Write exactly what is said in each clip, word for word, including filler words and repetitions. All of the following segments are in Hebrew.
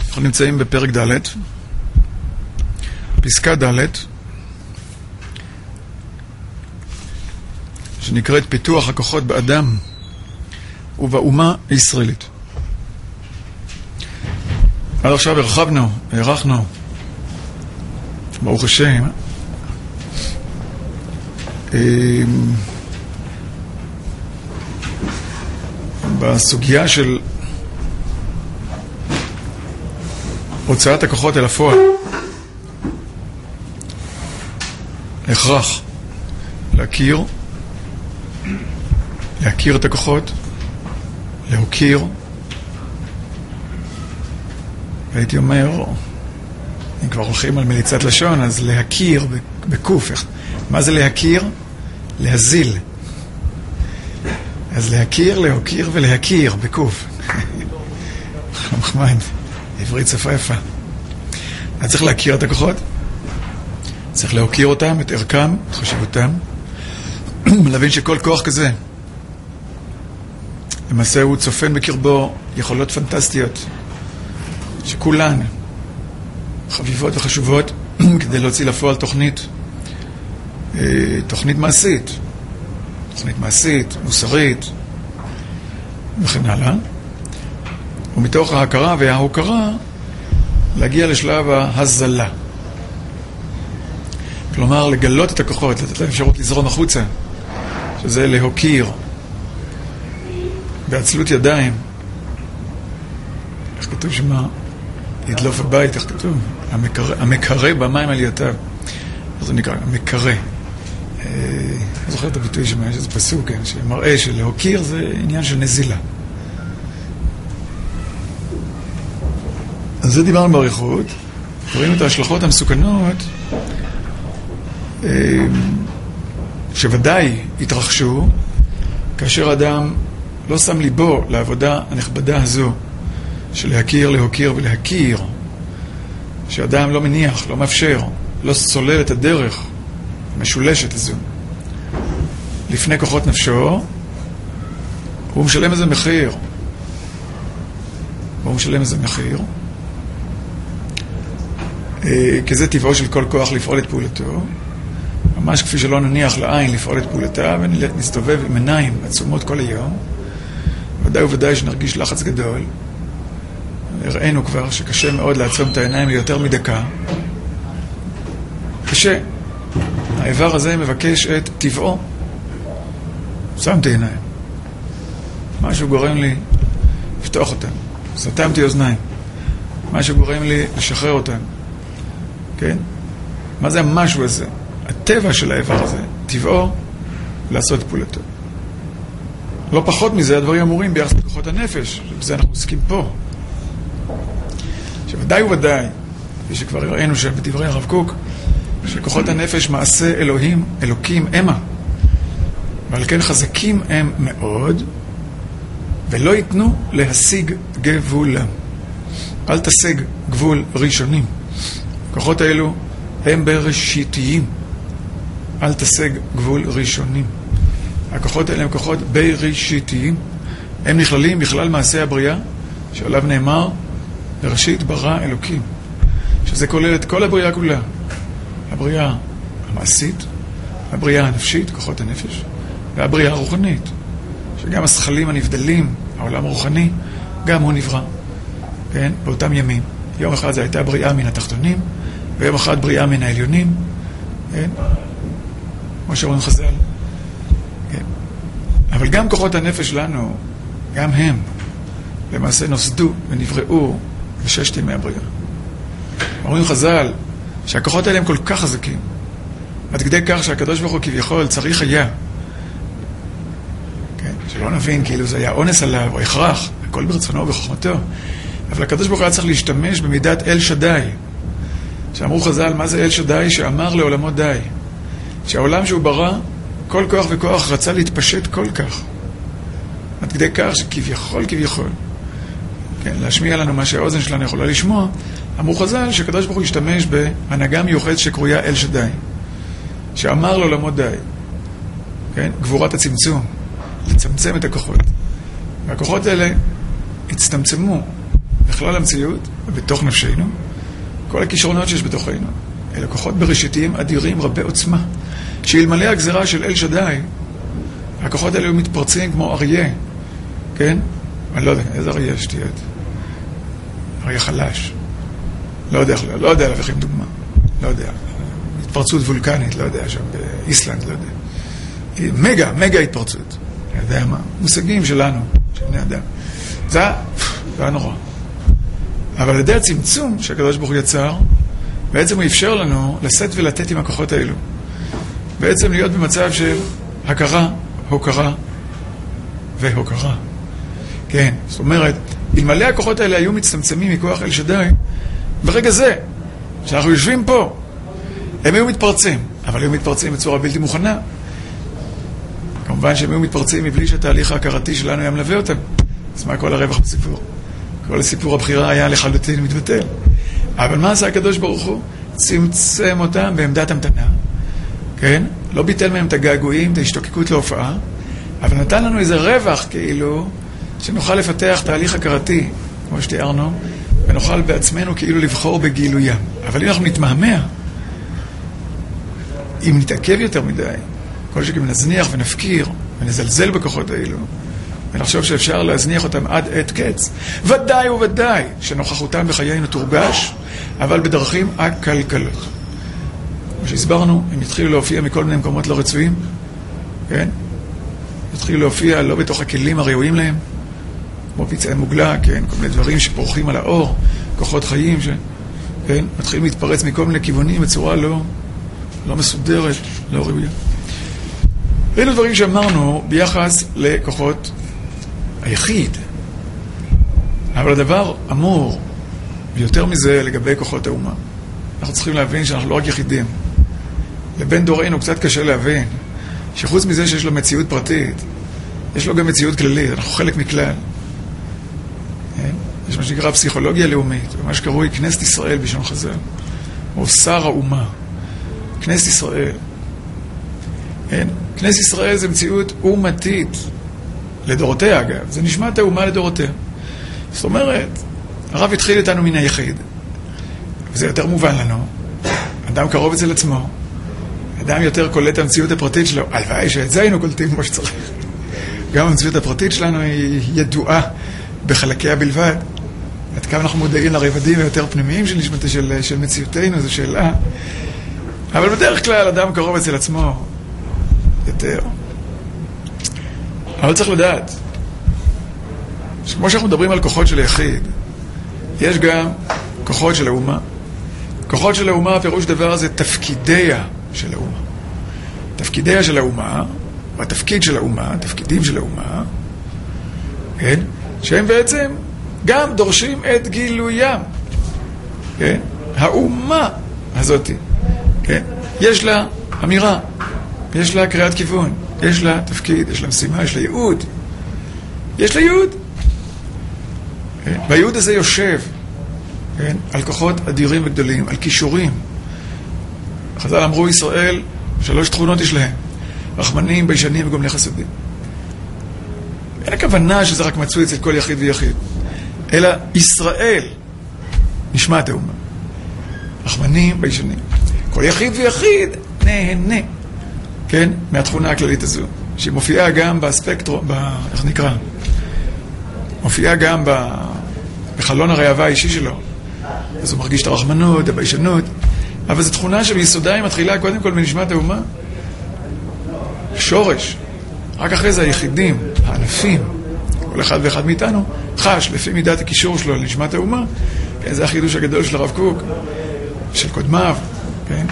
אנחנו נמצאים בפרק ד', פסקה ד', שנקראת פיתוח הכוחות באדם ובאומה הישראלית. עד עכשיו הרחבנו, הערכנו, ברוך השם, בסוגיה של הוצאת הכוחות אל הפועל. הכרח להכיר, להכיר את הכוחות, להוקיר. הייתי אומר, אם כבר הולכים על מליצת לשון, אז להכיר בקוף. מה זה להכיר? להזיל. אז להכיר, להוקיר ולהכיר בקוף. מחמד, עברית שפה יפה. אז צריך להכיר את הכוחות, צריך להוקיר אותם, את ערכם, את חשיבותם, להבין שכל כוח כזה, למעשה הוא צופן בקרבו יכולות פנטסטיות, שכולן חביבות וחשובות כדי להוציא לפועל תוכנית, תוכנית מעשית, תוכנית מעשית, מוסרית, וכן הלאה. ומתוך ההכרה וההוקרה להגיע לשלב ההזלה. כלומר, לגלות את הכוחות, לתת להם אפשרות לזרום החוצה, שזה להוקיר, בעצלות ידיים. איך כתוב שמה? ידלוף הבית, איך כתוב? המקרה, המקרה במים עלייתיו. אז זה נקרא, המקרה. אני זוכר את הביטוי שמה, יש איזה פסוק, כן, שמראה שלהוקיר זה עניין של נזילה. אז זה דיברנו באריכות, ראינו את ההשלכות המסוכנות שוודאי התרחשו כאשר אדם לא שם ליבו לעבודה הנכבדה הזו של להכיר, להוקיר ולהכיר, שאדם לא מניח, לא מאפשר, לא סולל את הדרך המשולשת הזו לפני כוחות נפשו, הוא משלם איזה מחיר, הוא משלם איזה מחיר, כי זה טבעו של כל כוח לפעול את פעולתו, ממש כפי שלא נניח לעין לפעול את פעולתה ונסתובב עם עיניים עצומות כל היום. ודאי וודאי שנרגיש לחץ גדול, הראינו כבר שקשה מאוד לעצום את העיניים ליותר מדקה, קשה. האיבר הזה מבקש את טבעו, שמתי עיניים, משהו גורם לי לפתוח אותם, סתמתי אוזניים, משהו גורם לי לשחרר אותם, כן? מה זה המשהו הזה? הטבע של האיבר הזה, טבעו לעשות פעולתו. לא פחות מזה הדברים אמורים ביחס לכוחות הנפש, שבזה אנחנו עוסקים פה. שוודאי וודאי, ושכבר ראינו שבדברי הרב קוק, שכוחות הנפש מעשה אלוהים, אלוקים, אמה. ועל כן חזקים הם מאוד, ולא ייתנו להשיג גבולם. אל תשיג גבול ראשונים. הכוחות האלו הם בראשיתיים. אל תשיג גבול ראשונים. הכוחות האלה הם כוחות בראשיתיים. הם נכללים בכלל מעשה הבריאה, שעליו נאמר, בראשית ברא אלוקים. שזה כולל את כל הבריאה כולה. הבריאה המעשית, הבריאה הנפשית, כוחות הנפש, והבריאה הרוחנית. שגם השכלים הנבדלים, העולם הרוחני, גם הוא נברא. כן? באותם ימים. יום אחד זה הייתה בריאה מן התחתונים, ויום אחד בריאה מן העליונים. כן? כמו שאומרים חז"ל. כן. אבל גם כוחות הנפש שלנו, גם הם, למעשה נוסדו ונבראו בששת ימי הבריאה. אומרים חז"ל שהכוחות האלה הם כל כך חזקים, עד כדי כך שהקדוש ברוך הוא כביכול צריך היה, כן? שלא נבין כאילו זה היה אונס עליו או הכרח, הכל ברצונו ובחוכמתו, אבל הקדוש ברוך הוא היה צריך להשתמש במידת אל שדי, שאמרו חז"ל מה זה אל שדי, שאמר לעולמו די, שהעולם שהוא ברא, כל כוח וכוח רצה להתפשט כל כך, עד כדי כך שכביכול כביכול, כן, להשמיע לנו מה שהאוזן שלנו יכולה לשמוע. אמרו חז"ל שקדוש ברוך הוא השתמש בהנהגה מיוחדת שקרויה אל שדי, שאמר לעולמו די, כן, גבורת הצמצום, לצמצם את הכוחות, והכוחות האלה הצטמצמו בכלל המציאות, ובתוך נפשנו, כל הכישרונות שיש בתוכנו, אלה כוחות בראשיתיים אדירים רבי עוצמה, שאלמלא הגזרה של אל שדי, הכוחות האלה היו מתפרצים כמו אריה, כן? אני לא יודע, איזה אריה שתהיה? אריה חלש. לא יודע, לא יודע להביא לכם דוגמה. לא יודע. התפרצות וולקנית, לא יודע, שם באיסלנד, לא יודע. מגה, מגה התפרצות. אני יודע מה? מושגים שלנו, של בני אדם. זה היה נורא. אבל על ידי הצמצום שהקדוש ברוך הוא יצר, בעצם הוא אפשר לנו לשאת ולתת עם הכוחות האלו. בעצם להיות במצב של הכרה, הוקרה והוקרה. כן, זאת אומרת, אלמלא הכוחות האלה היו מצטמצמים מכוח אל שדי, ברגע זה, שאנחנו יושבים פה, הם היו מתפרצים, אבל היו מתפרצים בצורה בלתי מוכנה. כמובן שהם היו מתפרצים מבלי שהתהליך ההכרתי שלנו היה מלווה אותם. אז מה כל הרווח בסיפור? כל הסיפור הבחירה היה לחלוטין מתבטל. אבל מה עשה הקדוש ברוך הוא? צמצם אותם בעמדת המתנה, כן? לא ביטל מהם את הגעגועים, את ההשתוקקות להופעה, אבל נתן לנו איזה רווח כאילו, שנוכל לפתח תהליך הכרתי, כמו שתיארנו, ונוכל בעצמנו כאילו לבחור בגילוים. אבל אם אנחנו נתמהמה, אם נתעכב יותר מדי, כל שכם נזניח ונפקיר ונזלזל בכוחות האלו, ונחשוב שאפשר להזניח אותם עד עת קץ, ודאי וודאי שנוכחותם בחיינו תורגש, אבל בדרכים עקלקלות. כמו שהסברנו, הם התחילו להופיע מכל מיני מקומות לא רצויים, כן? התחילו להופיע לא בתוך הכלים הראויים להם, כמו פצעי מוגלה, כן? כל מיני דברים שפורחים על האור, כוחות חיים, ש... כן? מתחילים להתפרץ מכל מיני כיוונים בצורה לא, לא מסודרת, לא ראויה. אלו דברים שאמרנו ביחס לכוחות היחיד. אבל הדבר אמור, ויותר מזה לגבי כוחות האומה. אנחנו צריכים להבין שאנחנו לא רק יחידים. לבן דורנו קצת קשה להבין שחוץ מזה שיש לו מציאות פרטית, יש לו גם מציאות כללית, אנחנו חלק מכלל. יש מה שנקרא פסיכולוגיה לאומית, ומה שקרוי כנסת ישראל בשם חז"ל, או שר האומה. כנסת ישראל. כנסת ישראל זה מציאות אומתית, לדורותיה אגב, זה נשמעת האומה לדורותיה. זאת אומרת, הרב התחיל איתנו מן היחיד, וזה יותר מובן לנו, אדם קרוב אצל עצמו, אדם יותר קולט המציאות הפרטית שלו, הלוואי שאת זה היינו קולטים כמו שצריך. גם המציאות הפרטית שלנו היא ידועה בחלקיה בלבד, עד כמה אנחנו מודעים לרבדים היותר פנימיים של, של, של מציאותנו, זו שאלה. אבל בדרך כלל אדם קרוב אצל עצמו יותר. אבל צריך לדעת שכמו שאנחנו מדברים על כוחות של היחיד, יש גם כוחות של האומה. כוחות של האומה, הפירוש דבר זה תפקידיה של האומה. תפקידיה של האומה, או התפקיד של האומה, תפקידים של האומה, כן? שהם בעצם גם דורשים את גילוים. כן? האומה הזאת, כן? יש לה אמירה, יש לה קריאת כיוון, יש לה תפקיד, יש לה משימה, יש לה ייעוד. יש לה ייעוד. כן? והייעוד הזה יושב, כן? על כוחות אדירים וגדולים, על כישורים. חז"ל אמרו ישראל, שלוש תכונות יש להם. רחמנים, ביישנים וגומלי חסדים. אין הכוונה שזה רק מצוי אצל כל יחיד ויחיד. אלא ישראל נשמעת האומה. רחמנים, ביישנים. כל יחיד ויחיד נהנה, כן? מהתכונה הכללית הזו. שהיא מופיעה גם בספקטרו, ב... איך נקרא? מופיעה גם ב... בחלון הראווה האישי שלו. אז הוא מרגיש את הרחמנות, הביישנות. אבל זו תכונה שביסודה היא מתחילה קודם כל מנשמת האומה. שורש. רק אחרי זה היחידים, הענפים, כל אחד ואחד מאיתנו, חש לפי מידת הקישור שלו לנשמת האומה. כן, זה החידוש הגדול של הרב קוק, של קודמיו, כן?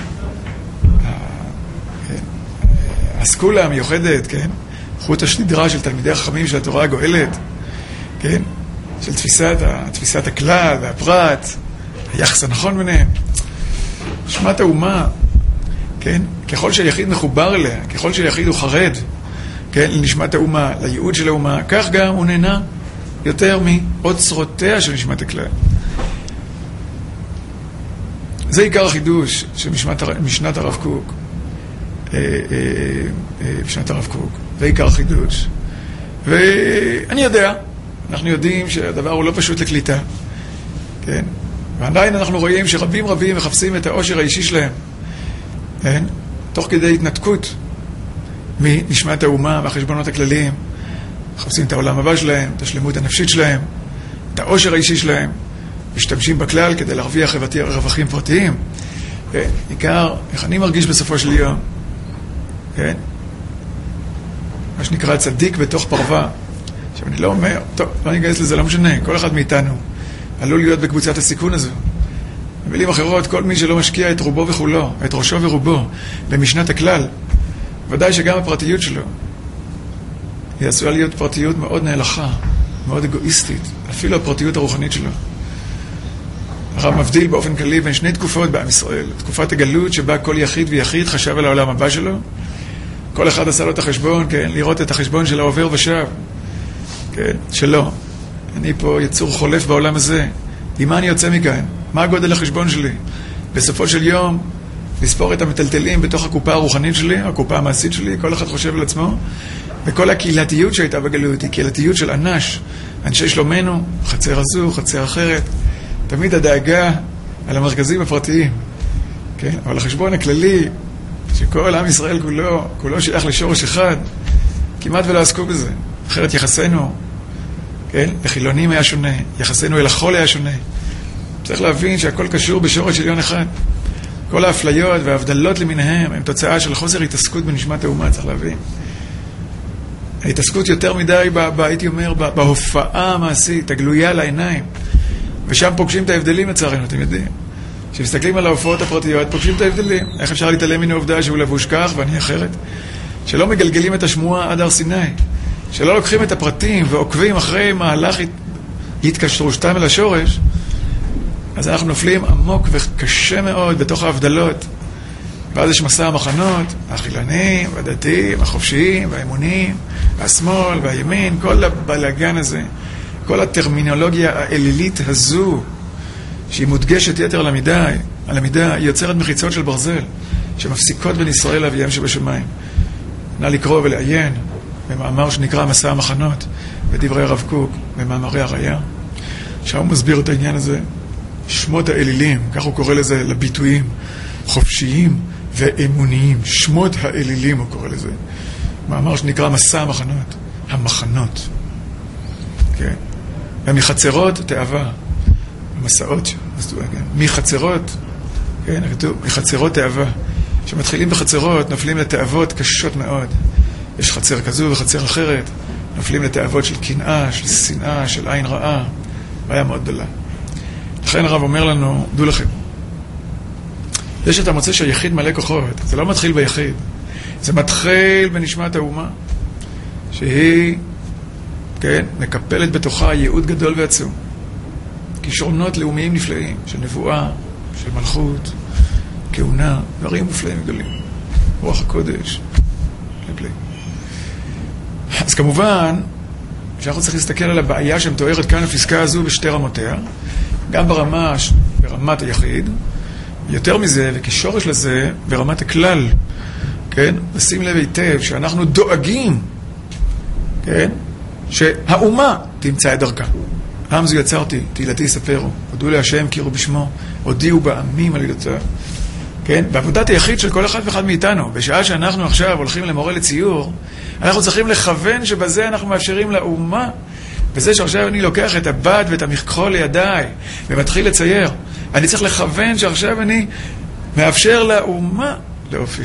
הסקולה המיוחדת, כן? חוט השדרה של תלמידי החכמים של התורה הגואלת, כן? של תפיסת, תפיסת הכלל והפרט, היחס הנכון ביניהם. נשמת האומה, כן? ככל שהיחיד מחובר אליה, ככל שהיחיד הוא חרד, כן? לנשמת האומה, לייעוד של האומה, כך גם הוא נהנה יותר מאוצרותיה של נשמת הכלל. זה עיקר החידוש של משנת הרב קוק. בשנת הרב קוק. זה עיקר החידוש. ואני יודע, אנחנו יודעים שהדבר הוא לא פשוט לקליטה. כן? ועדיין אנחנו רואים שרבים רבים מחפשים את העושר האישי שלהם, כן? תוך כדי התנתקות מנשמת האומה והחשבונות הכלליים. מחפשים את העולם הבא שלהם, את השלמות הנפשית שלהם, את העושר האישי שלהם, משתמשים בכלל כדי להרוויח רווחים פרטיים. כן? עיקר, איך אני מרגיש בסופו של יום, כן? מה שנקרא צדיק בתוך פרווה. עכשיו אני לא אומר, טוב, לא ניגייס לזה, לא משנה, כל אחד מאיתנו עלול להיות בקבוצת הסיכון הזו. במילים אחרות, כל מי שלא משקיע את רובו וכולו, את ראשו ורובו, במשנת הכלל, ודאי שגם הפרטיות שלו, היא עשויה להיות פרטיות מאוד נהלכה, מאוד אגואיסטית, אפילו הפרטיות הרוחנית שלו. הרב מבדיל באופן כללי בין שני תקופות בעם ישראל. תקופת הגלות שבה כל יחיד ויחיד חשב על העולם הבא שלו. כל אחד עשה לו את החשבון, כן, לראות את החשבון של העובר ושב. כן, שלא. אני פה יצור חולף בעולם הזה. עם מה אני יוצא מכאן? מה הגודל החשבון שלי? בסופו של יום, לספור את המטלטלים בתוך הקופה הרוחנית שלי, הקופה המעשית שלי, כל אחד חושב על עצמו. וכל הקהילתיות שהייתה בגלות היא קהילתיות של אנש, אנשי שלומנו, חצר הזו, חצר אחרת. תמיד הדאגה על המרכזים הפרטיים, כן? אבל החשבון הכללי, שכל עם ישראל כולו, כולו שייך לשורש אחד, כמעט ולא עסקו בזה. אחרת יחסנו, כן? לחילונים היה שונה, יחסנו אל החול היה שונה. צריך להבין שהכל קשור בשורש עליון אחד. כל האפליות וההבדלות למיניהם הם תוצאה של חוסר התעסקות בנשמת האומה, צריך להבין. ההתעסקות יותר מדי, ב, ב, הייתי אומר, ב, בהופעה המעשית, הגלויה לעיניים. ושם פוגשים את ההבדלים לצערנו, אתם יודעים. כשמסתכלים על ההופעות הפרטיות, פוגשים את ההבדלים. איך אפשר להתעלם מן העובדה שהוא לבוש כך ואני אחרת? שלא מגלגלים את השמועה עד הר סיני. שלא לוקחים את הפרטים ועוקבים אחרי מהלך התקשרושתם אל השורש, אז אנחנו נופלים עמוק וקשה מאוד בתוך ההבדלות. ואז יש מסע המחנות, החילונים, הדתיים, החופשיים, והאמונים, והשמאל, והימין, כל הבלגן הזה, כל הטרמינולוגיה האלילית הזו, שהיא מודגשת יתר על המידה, על המידה, היא יוצרת מחיצות של ברזל, שמפסיקות בין ישראל לאביהם שבשמיים. נא לקרוא ולעיין במאמר שנקרא מסע המחנות, בדברי הרב קוק, במאמרי הראייה, שם הוא מסביר את העניין הזה, שמות האלילים, כך הוא קורא לזה לביטויים, חופשיים ואמוניים, שמות האלילים הוא קורא לזה. מאמר שנקרא מסע המחנות, המחנות. כן. ומחצרות תאווה, מסעות, מחצרות, כן, מחצרות תאווה. כשמתחילים בחצרות, נופלים לתאוות קשות מאוד. יש חצר כזו וחצר אחרת, נופלים לתאוות של קנאה, של שנאה, של עין רעה. בעיה מאוד גדולה. לכן הרב אומר לנו, דו לכם, זה שאתה מוצא שהיחיד מלא כוחות, זה לא מתחיל ביחיד, זה מתחיל בנשמת האומה, שהיא, כן, מקפלת בתוכה ייעוד גדול ועצום. כישרונות לאומיים נפלאים, של נבואה, של מלכות, כהונה, דברים מופלאים גדולים. רוח הקודש, לפלא. אז כמובן, שאנחנו צריכים להסתכל על הבעיה שמתוארת כאן בפסקה הזו בשתי רמותיה, גם ברמה, ברמת היחיד, יותר מזה, וכשורש לזה, ברמת הכלל, כן? ושים לב היטב שאנחנו דואגים, כן? שהאומה תמצא את דרכה. עם זו יצרתי, תהילתי יספרו, הודו להשם, קירו בשמו, הודיעו בעמים על ידותיו. כן? בעבודת היחיד של כל אחד ואחד מאיתנו, בשעה שאנחנו עכשיו הולכים למורה לציור, אנחנו צריכים לכוון שבזה אנחנו מאפשרים לאומה, בזה שעכשיו אני לוקח את הבד ואת המכחול לידיי ומתחיל לצייר, אני צריך לכוון שעכשיו אני מאפשר לאומה להופיע.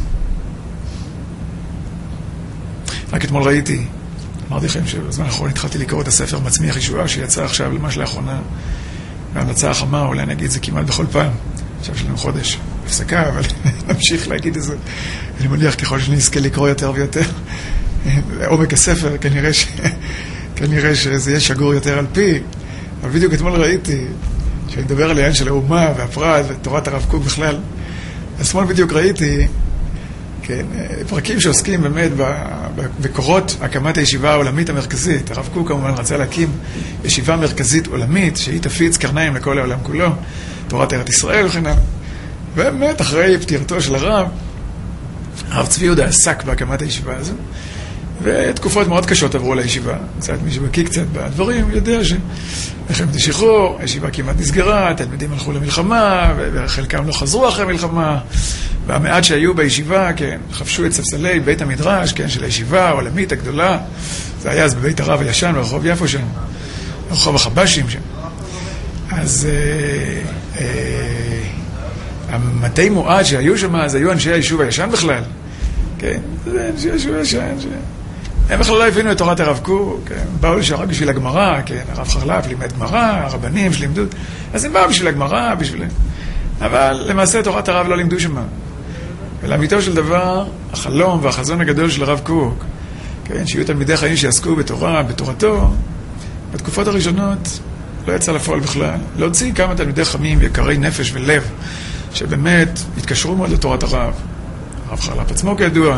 רק אתמול ראיתי, אמרתי לכם שבזמן האחרון התחלתי לקרוא את הספר מצמיח ישועה שיצא עכשיו ממש לאחרונה, וההמלצה החמה, אולי נגיד זה כמעט בכל פעם, עכשיו שלנו חודש הפסקה, אבל נמשיך להגיד את זה. אני מניח ככל שאני אזכה לקרוא יותר ויותר לעומק הספר, כנראה ש... כנראה שזה יהיה שגור יותר על פי. אבל בדיוק אתמול ראיתי שאני מדבר על העניין של האומה והפרט ותורת הרב קוק בכלל. אז אתמול בדיוק ראיתי, כן, פרקים שעוסקים באמת בקורות הקמת הישיבה העולמית המרכזית. הרב קוק כמובן רצה להקים ישיבה מרכזית עולמית שהיא תפיץ קרניים לכל העולם כולו, תורת ארץ ישראל וכן הלאה. באמת אחרי פטירתו של הרב, הרב צבי יהודה עסק בהקמת הישיבה הזו, ותקופות מאוד קשות עברו לישיבה. קצת מי שבקיא קצת בדברים, יודע שמלחמת השחרור, הישיבה כמעט נסגרה, התלמידים הלכו למלחמה, וחלקם לא חזרו אחרי מלחמה, והמעט שהיו בישיבה, כן, חפשו את ספסלי בית המדרש, כן, של הישיבה העולמית הגדולה. זה היה אז בבית הרב הישן, ברחוב יפו שם, ברחוב החבשים שם. אז אה, אה, המתי מועד שהיו שם, אז היו אנשי היישוב הישן בכלל. כן, זה אנשי היישוב הישן. ש... הם בכלל לא הבינו את תורת הרב קוק, כן, באו לשם רק בשביל הגמרא, כן, הרב חרל"פ לימד גמרא, הרבנים שלימדו, אז הם באו בשביל הגמרא, בשביל... אבל למעשה תורת הרב לא לימדו שם. ולאמיתו של דבר, החלום והחזון הגדול של הרב קוק, כן, שיהיו תלמידי חיים שיעסקו בתורה, בתורתו, בתקופות הראשונות לא יצא לפועל בכלל. להוציא כמה תלמידי חמים יקרי נפש ולב, שבאמת התקשרו מאוד לתורת הרב. הרב חרל"פ עצמו כידוע,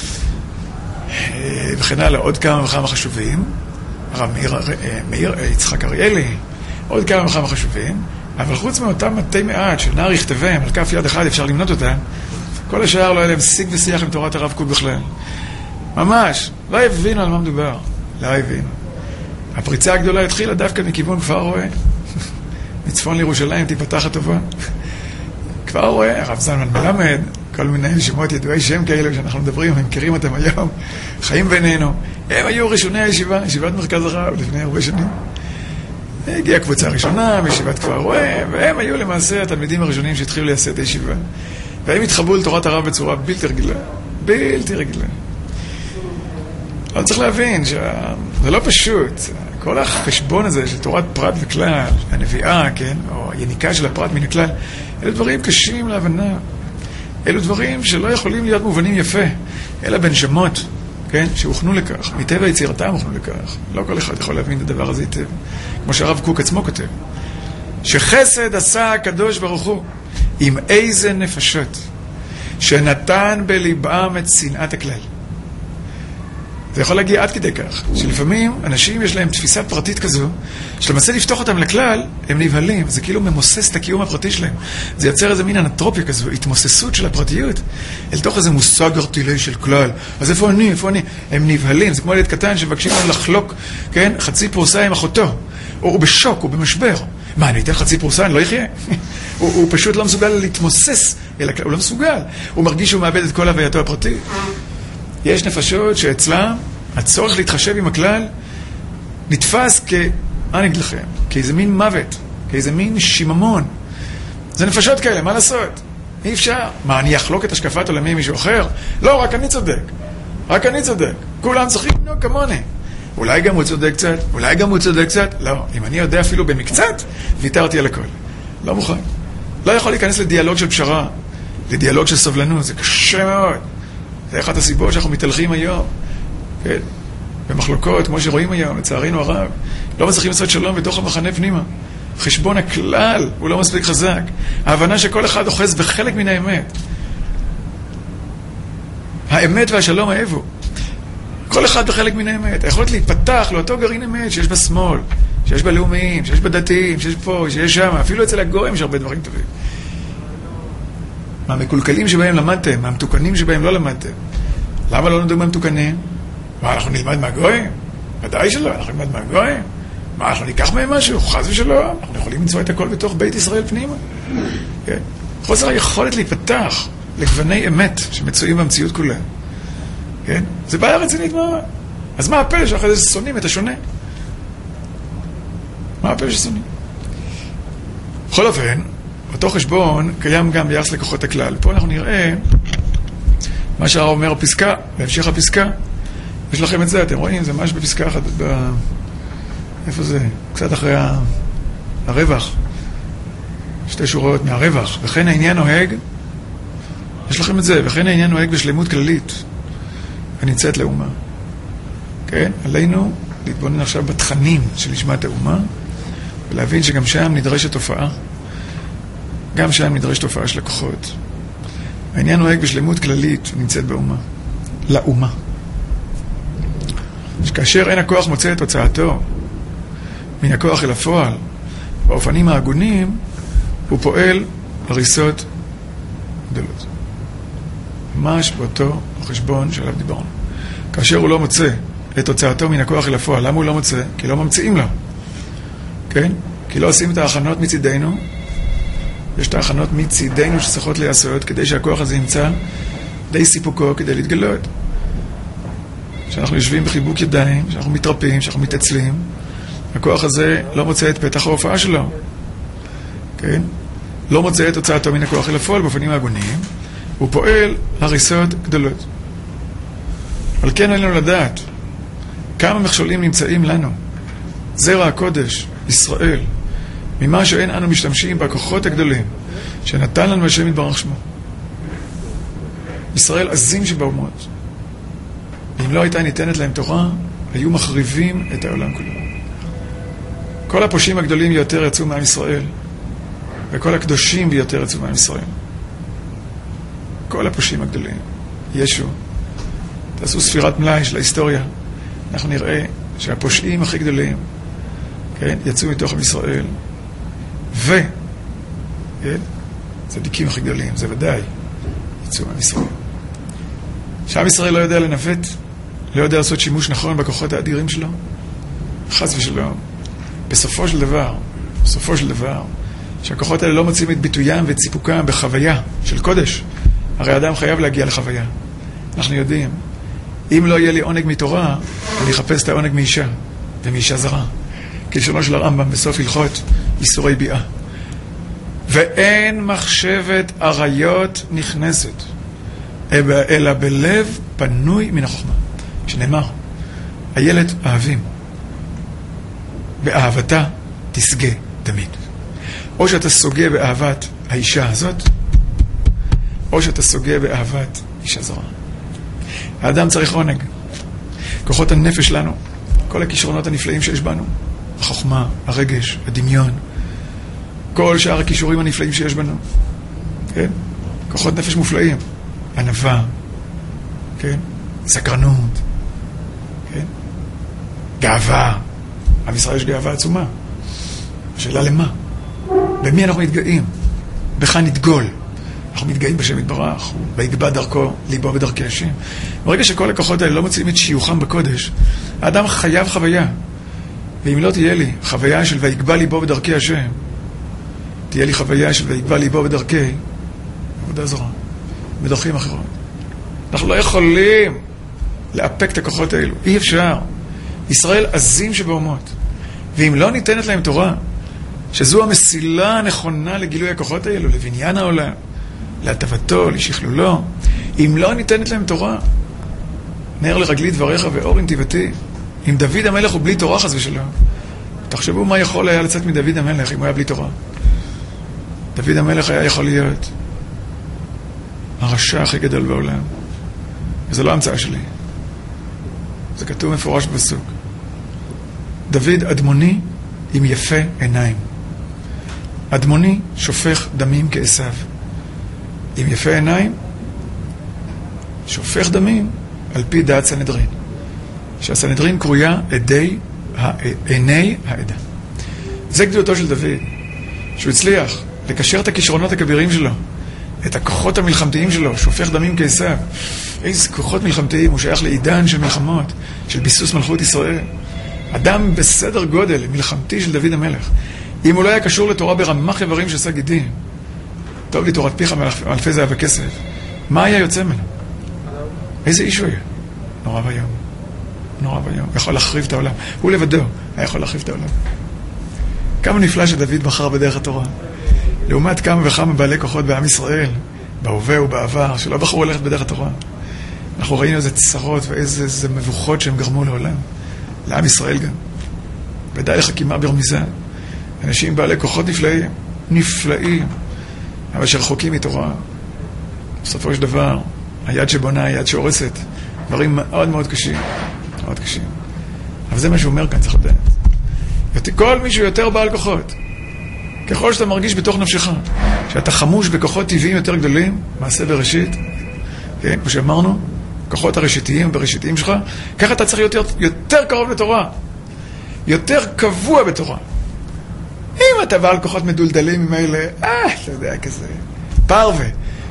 וכן הלאה, עוד כמה וכמה חשובים, הרב מאיר, מאיר, יצחק אריאלי, עוד כמה וכמה חשובים, אבל חוץ מאותם מתי מעט של נער יכתבם, על כף יד אחד אפשר למנות אותם, כל השאר לא היה להם שיג ושיח עם תורת הרב קוק בכלל. ממש, לא הבינו על מה מדובר, לא הבינו. הפריצה הגדולה התחילה דווקא מכיוון כפר רואה, מצפון לירושלים תיפתח הטובה. כפר רואה, הרב זלמן מלמד, כל מיני שמות ידועי שם כאלה שאנחנו מדברים, הם מכירים אותם היום, חיים בינינו. הם היו ראשוני הישיבה, ישיבת מרכז הרב לפני הרבה שנים. הגיעה קבוצה ראשונה בישיבת כפר רואה, והם היו למעשה התלמידים הראשונים שהתחילו לייסד הישיבה. והם התחברו לתורת הרב בצורה בלתי רגילה, בלתי רגילה. אבל צריך להבין שזה לא פשוט. כל החשבון הזה של תורת פרט וכלל, הנביאה, כן, או היניקה של הפרט מן הכלל, אלו דברים קשים להבנה. אלו דברים שלא יכולים להיות מובנים יפה, אלא בנשמות, כן, שהוכנו לכך, מטבע יצירתם הוכנו לכך. לא כל אחד יכול להבין את הדבר הזה היטב. כמו שהרב קוק עצמו כותב, שחסד עשה הקדוש ברוך הוא עם איזה נפשות, שנתן בליבם את שנאת הכלל. זה יכול להגיע עד כדי כך, שלפעמים אנשים יש להם תפיסה פרטית כזו, שלמעשה לפתוח אותם לכלל, הם נבהלים, זה כאילו ממוסס את הקיום הפרטי שלהם. זה יוצר איזה מין אנטרופיה כזו, התמוססות של הפרטיות, אל תוך איזה מושג ארטילי של כלל. אז איפה אני, איפה אני? הם נבהלים, זה כמו ילד קטן שמבקשים לנו לחלוק, כן, חצי פרוסה עם אחותו. הוא בשוק, הוא במשבר. מה, אני אתן חצי פרוסה, אני לא יחיה? הוא, הוא פשוט לא מסוגל להתמוסס, אלא, הוא לא מסוגל. הוא מרגיש שהוא מאבד את כל הווייתו הפרטית. יש נפשות שאצלם הצורך להתחשב עם הכלל נתפס כ... מה אני אגיד לכם? כאיזה מין מוות, כאיזה מין שיממון. זה נפשות כאלה, מה לעשות? אי אפשר. מה, אני אחלוק את השקפת עולמי מישהו אחר? לא, רק אני צודק. רק אני צודק. כולם צריכים לנהוג כמוני. אולי גם הוא צודק קצת, אולי גם הוא צודק קצת. לא, אם אני יודע אפילו במקצת, ויתרתי על הכל. לא מוכן. לא יכול להיכנס לדיאלוג של פשרה, לדיאלוג של סובלנות. זה קשה מאוד. זה אחת הסיבות שאנחנו מתהלכים היום, כן? במחלוקות, כמו שרואים היום, לצערנו הרב, לא מצליחים לעשות שלום בתוך המחנה פנימה. חשבון הכלל הוא לא מספיק חזק. ההבנה שכל אחד אוחז בחלק מן האמת. האמת והשלום האבו. כל אחד בחלק מן האמת. היכולת להיפתח לאותו גרעין אמת שיש בשמאל, שיש בלאומיים, שיש בדתיים, שיש פה, שיש שם. אפילו אצל הגויים יש הרבה דברים טובים. מהמקולקלים שבהם למדתם, מהמתוקנים שבהם לא למדתם. למה לא נדעים מהמתוקנים? מה, אנחנו נלמד מהגויים? ודאי שלא, אנחנו נלמד מהגויים. מה, אנחנו ניקח מהם משהו? חס ושלום. אנחנו יכולים למצוא את הכל בתוך בית ישראל פנימה. כן? חוסר היכולת להיפתח לגווני אמת שמצויים במציאות כולה. כן? זה בעיה רצינית מאוד. אז מה הפלא שאחרי זה שונאים את השונה? מה הפלא ששונאים? בכל אופן, אותו חשבון קיים גם ביחס לכוחות הכלל. פה אנחנו נראה מה שהרב אומר הפסקה, בהמשך הפסקה. יש לכם את זה, אתם רואים, זה ממש בפסקה אחת, ב... איפה זה? קצת אחרי ה... הרווח. שתי שורות מהרווח. וכן העניין נוהג, יש לכם את זה, וכן העניין נוהג בשלמות כללית, ונמצאת לאומה. כן? עלינו להתבונן עכשיו בתכנים של נשמת האומה, ולהבין שגם שם נדרשת תופעה. גם שם נדרש תופעה של הכוחות. העניין נוהג בשלמות כללית נמצאת באומה. לאומה. שכאשר אין הכוח מוצא את תוצאתו מן הכוח אל הפועל, באופנים ההגונים, הוא פועל הריסות גדולות. ממש באותו החשבון שעליו דיברנו. כאשר הוא לא מוצא את תוצאתו מן הכוח אל הפועל. למה הוא לא מוצא? כי לא ממציאים לו. כן? כי לא עושים את ההכנות מצידנו. יש את ההכנות מצידנו שצריכות להיעשות כדי שהכוח הזה ימצא די סיפוקו כדי להתגלות. שאנחנו יושבים בחיבוק ידיים, שאנחנו מתרפים, שאנחנו מתעצלים, הכוח הזה לא מוצא את פתח ההופעה שלו. כן? לא מוצא את תוצאתו מן הכוח אל הפועל באופנים ההגוניים, הוא פועל הריסות גדולות. אבל כן עלינו לדעת כמה מכשולים נמצאים לנו, זרע הקודש, ישראל, ממה שאין אנו משתמשים בכוחות הגדולים שנתן לנו השם יתברך שמו. ישראל עזים שבאומות, ואם לא הייתה ניתנת להם תורה, היו מחריבים את העולם כולו. כל הפושעים הגדולים ביותר יצאו מעם ישראל, וכל הקדושים ביותר יצאו מעם ישראל. כל הפושעים הגדולים. ישו. תעשו ספירת מלאי של ההיסטוריה. אנחנו נראה שהפושעים הכי גדולים, כן, יצאו מתוך עם ישראל. ו, כן, צדיקים הכי גדולים, זה ודאי, יצאו מעם ישראל. שעם ישראל לא יודע לנווט, לא יודע לעשות שימוש נכון בכוחות האדירים שלו. חס ושלום. בסופו של דבר, בסופו של דבר, שהכוחות האלה לא מוצאים את ביטוים ואת סיפוקם בחוויה של קודש. הרי האדם חייב להגיע לחוויה. אנחנו יודעים, אם לא יהיה לי עונג מתורה, אני אחפש את העונג מאישה, ומאישה זרה. כלשונו של הרמב"ם בסוף הלכות איסורי ביאה. ואין מחשבת עריות נכנסת, אלא בלב פנוי מן החוכמה. שנאמר, הילד אהבים, באהבתה תסגה תמיד. או שאתה סוגה באהבת האישה הזאת, או שאתה סוגה באהבת אישה זרה. האדם צריך עונג. כוחות הנפש שלנו, כל הכישרונות הנפלאים שיש בנו, החוכמה, הרגש, הדמיון, כל שאר הכישורים הנפלאים שיש בנו, כן? כוחות נפש מופלאים, ענווה, כן? סקרנות, כן? גאווה. עם ישראל יש גאווה עצומה. השאלה למה? במי אנחנו מתגאים? בך נתגול. אנחנו מתגאים בשם יתברך, ויגבה דרכו ליבו בדרכי השם. ברגע שכל הכוחות האלה לא מוצאים את שיוכם בקודש, האדם חייב חוויה. ואם לא תהיה לי חוויה של ויגבה ליבו בדרכי השם, תהיה לי חוויה של ויגבה ליבו בדרכי עבודה זרה, בדרכים אחרות. אנחנו לא יכולים לאפק את הכוחות האלו. אי אפשר. ישראל עזים שבאומות. ואם לא ניתנת להם תורה, שזו המסילה הנכונה לגילוי הכוחות האלו, לבניין העולם, להטבתו, לשכלולו, אם לא ניתנת להם תורה, נר לרגלי דבריך ואור עם טבעתי. אם דוד המלך הוא בלי תורה חס ושלום, תחשבו מה יכול היה לצאת מדוד המלך אם הוא היה בלי תורה. דוד המלך היה יכול להיות הרשע הכי גדול בעולם. וזה לא המצאה שלי. זה כתוב מפורש בפסוק. דוד אדמוני עם יפה עיניים. אדמוני שופך דמים כעשיו. עם יפה עיניים שופך דמים על פי דעת סנהדרין. שהסנהדרין קרויה עדי, עיני העדה. זה גדולתו של דוד, שהוא הצליח לקשר את הכישרונות הכבירים שלו, את הכוחות המלחמתיים שלו, שופך דמים כעשיו. איזה כוחות מלחמתיים, הוא שייך לעידן של מלחמות, של ביסוס מלכות ישראל. אדם בסדר גודל, מלחמתי של דוד המלך. אם הוא לא היה קשור לתורה ברמ"ח איברים שעשה גידים, טוב לי תורת פיך מאלפי זהב וכסף, מה היה יוצא ממנו? איזה איש הוא היה? נורא ויום. נורא ויום. הוא יכול להחריב את העולם. הוא לבדו היה יכול להחריב את העולם. כמה נפלא שדוד בחר בדרך התורה. לעומת כמה וכמה בעלי כוחות בעם ישראל, בהווה ובעבר, שלא בחרו ללכת בדרך התורה. אנחנו ראינו איזה צרות ואיזה איזה מבוכות שהם גרמו לעולם. לעם ישראל גם. ודאי לחכימה ברמיזה. אנשים בעלי כוחות נפלאים, נפלאים, אבל שרחוקים מתורה. בסופו של דבר, היד שבונה, היד שהורסת, דברים מאוד מאוד קשים, מאוד קשים. אבל זה מה שהוא אומר כאן, צריך לדעת. כל מישהו יותר בעל כוחות. ככל שאתה מרגיש בתוך נפשך, שאתה חמוש בכוחות טבעיים יותר גדולים, מעשה בראשית, כן, כמו שאמרנו, כוחות הראשיתיים בראשיתיים שלך, ככה אתה צריך יותר, יותר קרוב לתורה, יותר קבוע בתורה. אם אתה בעל כוחות מדולדלים עם אלה, אה, אתה יודע, כזה, פרווה.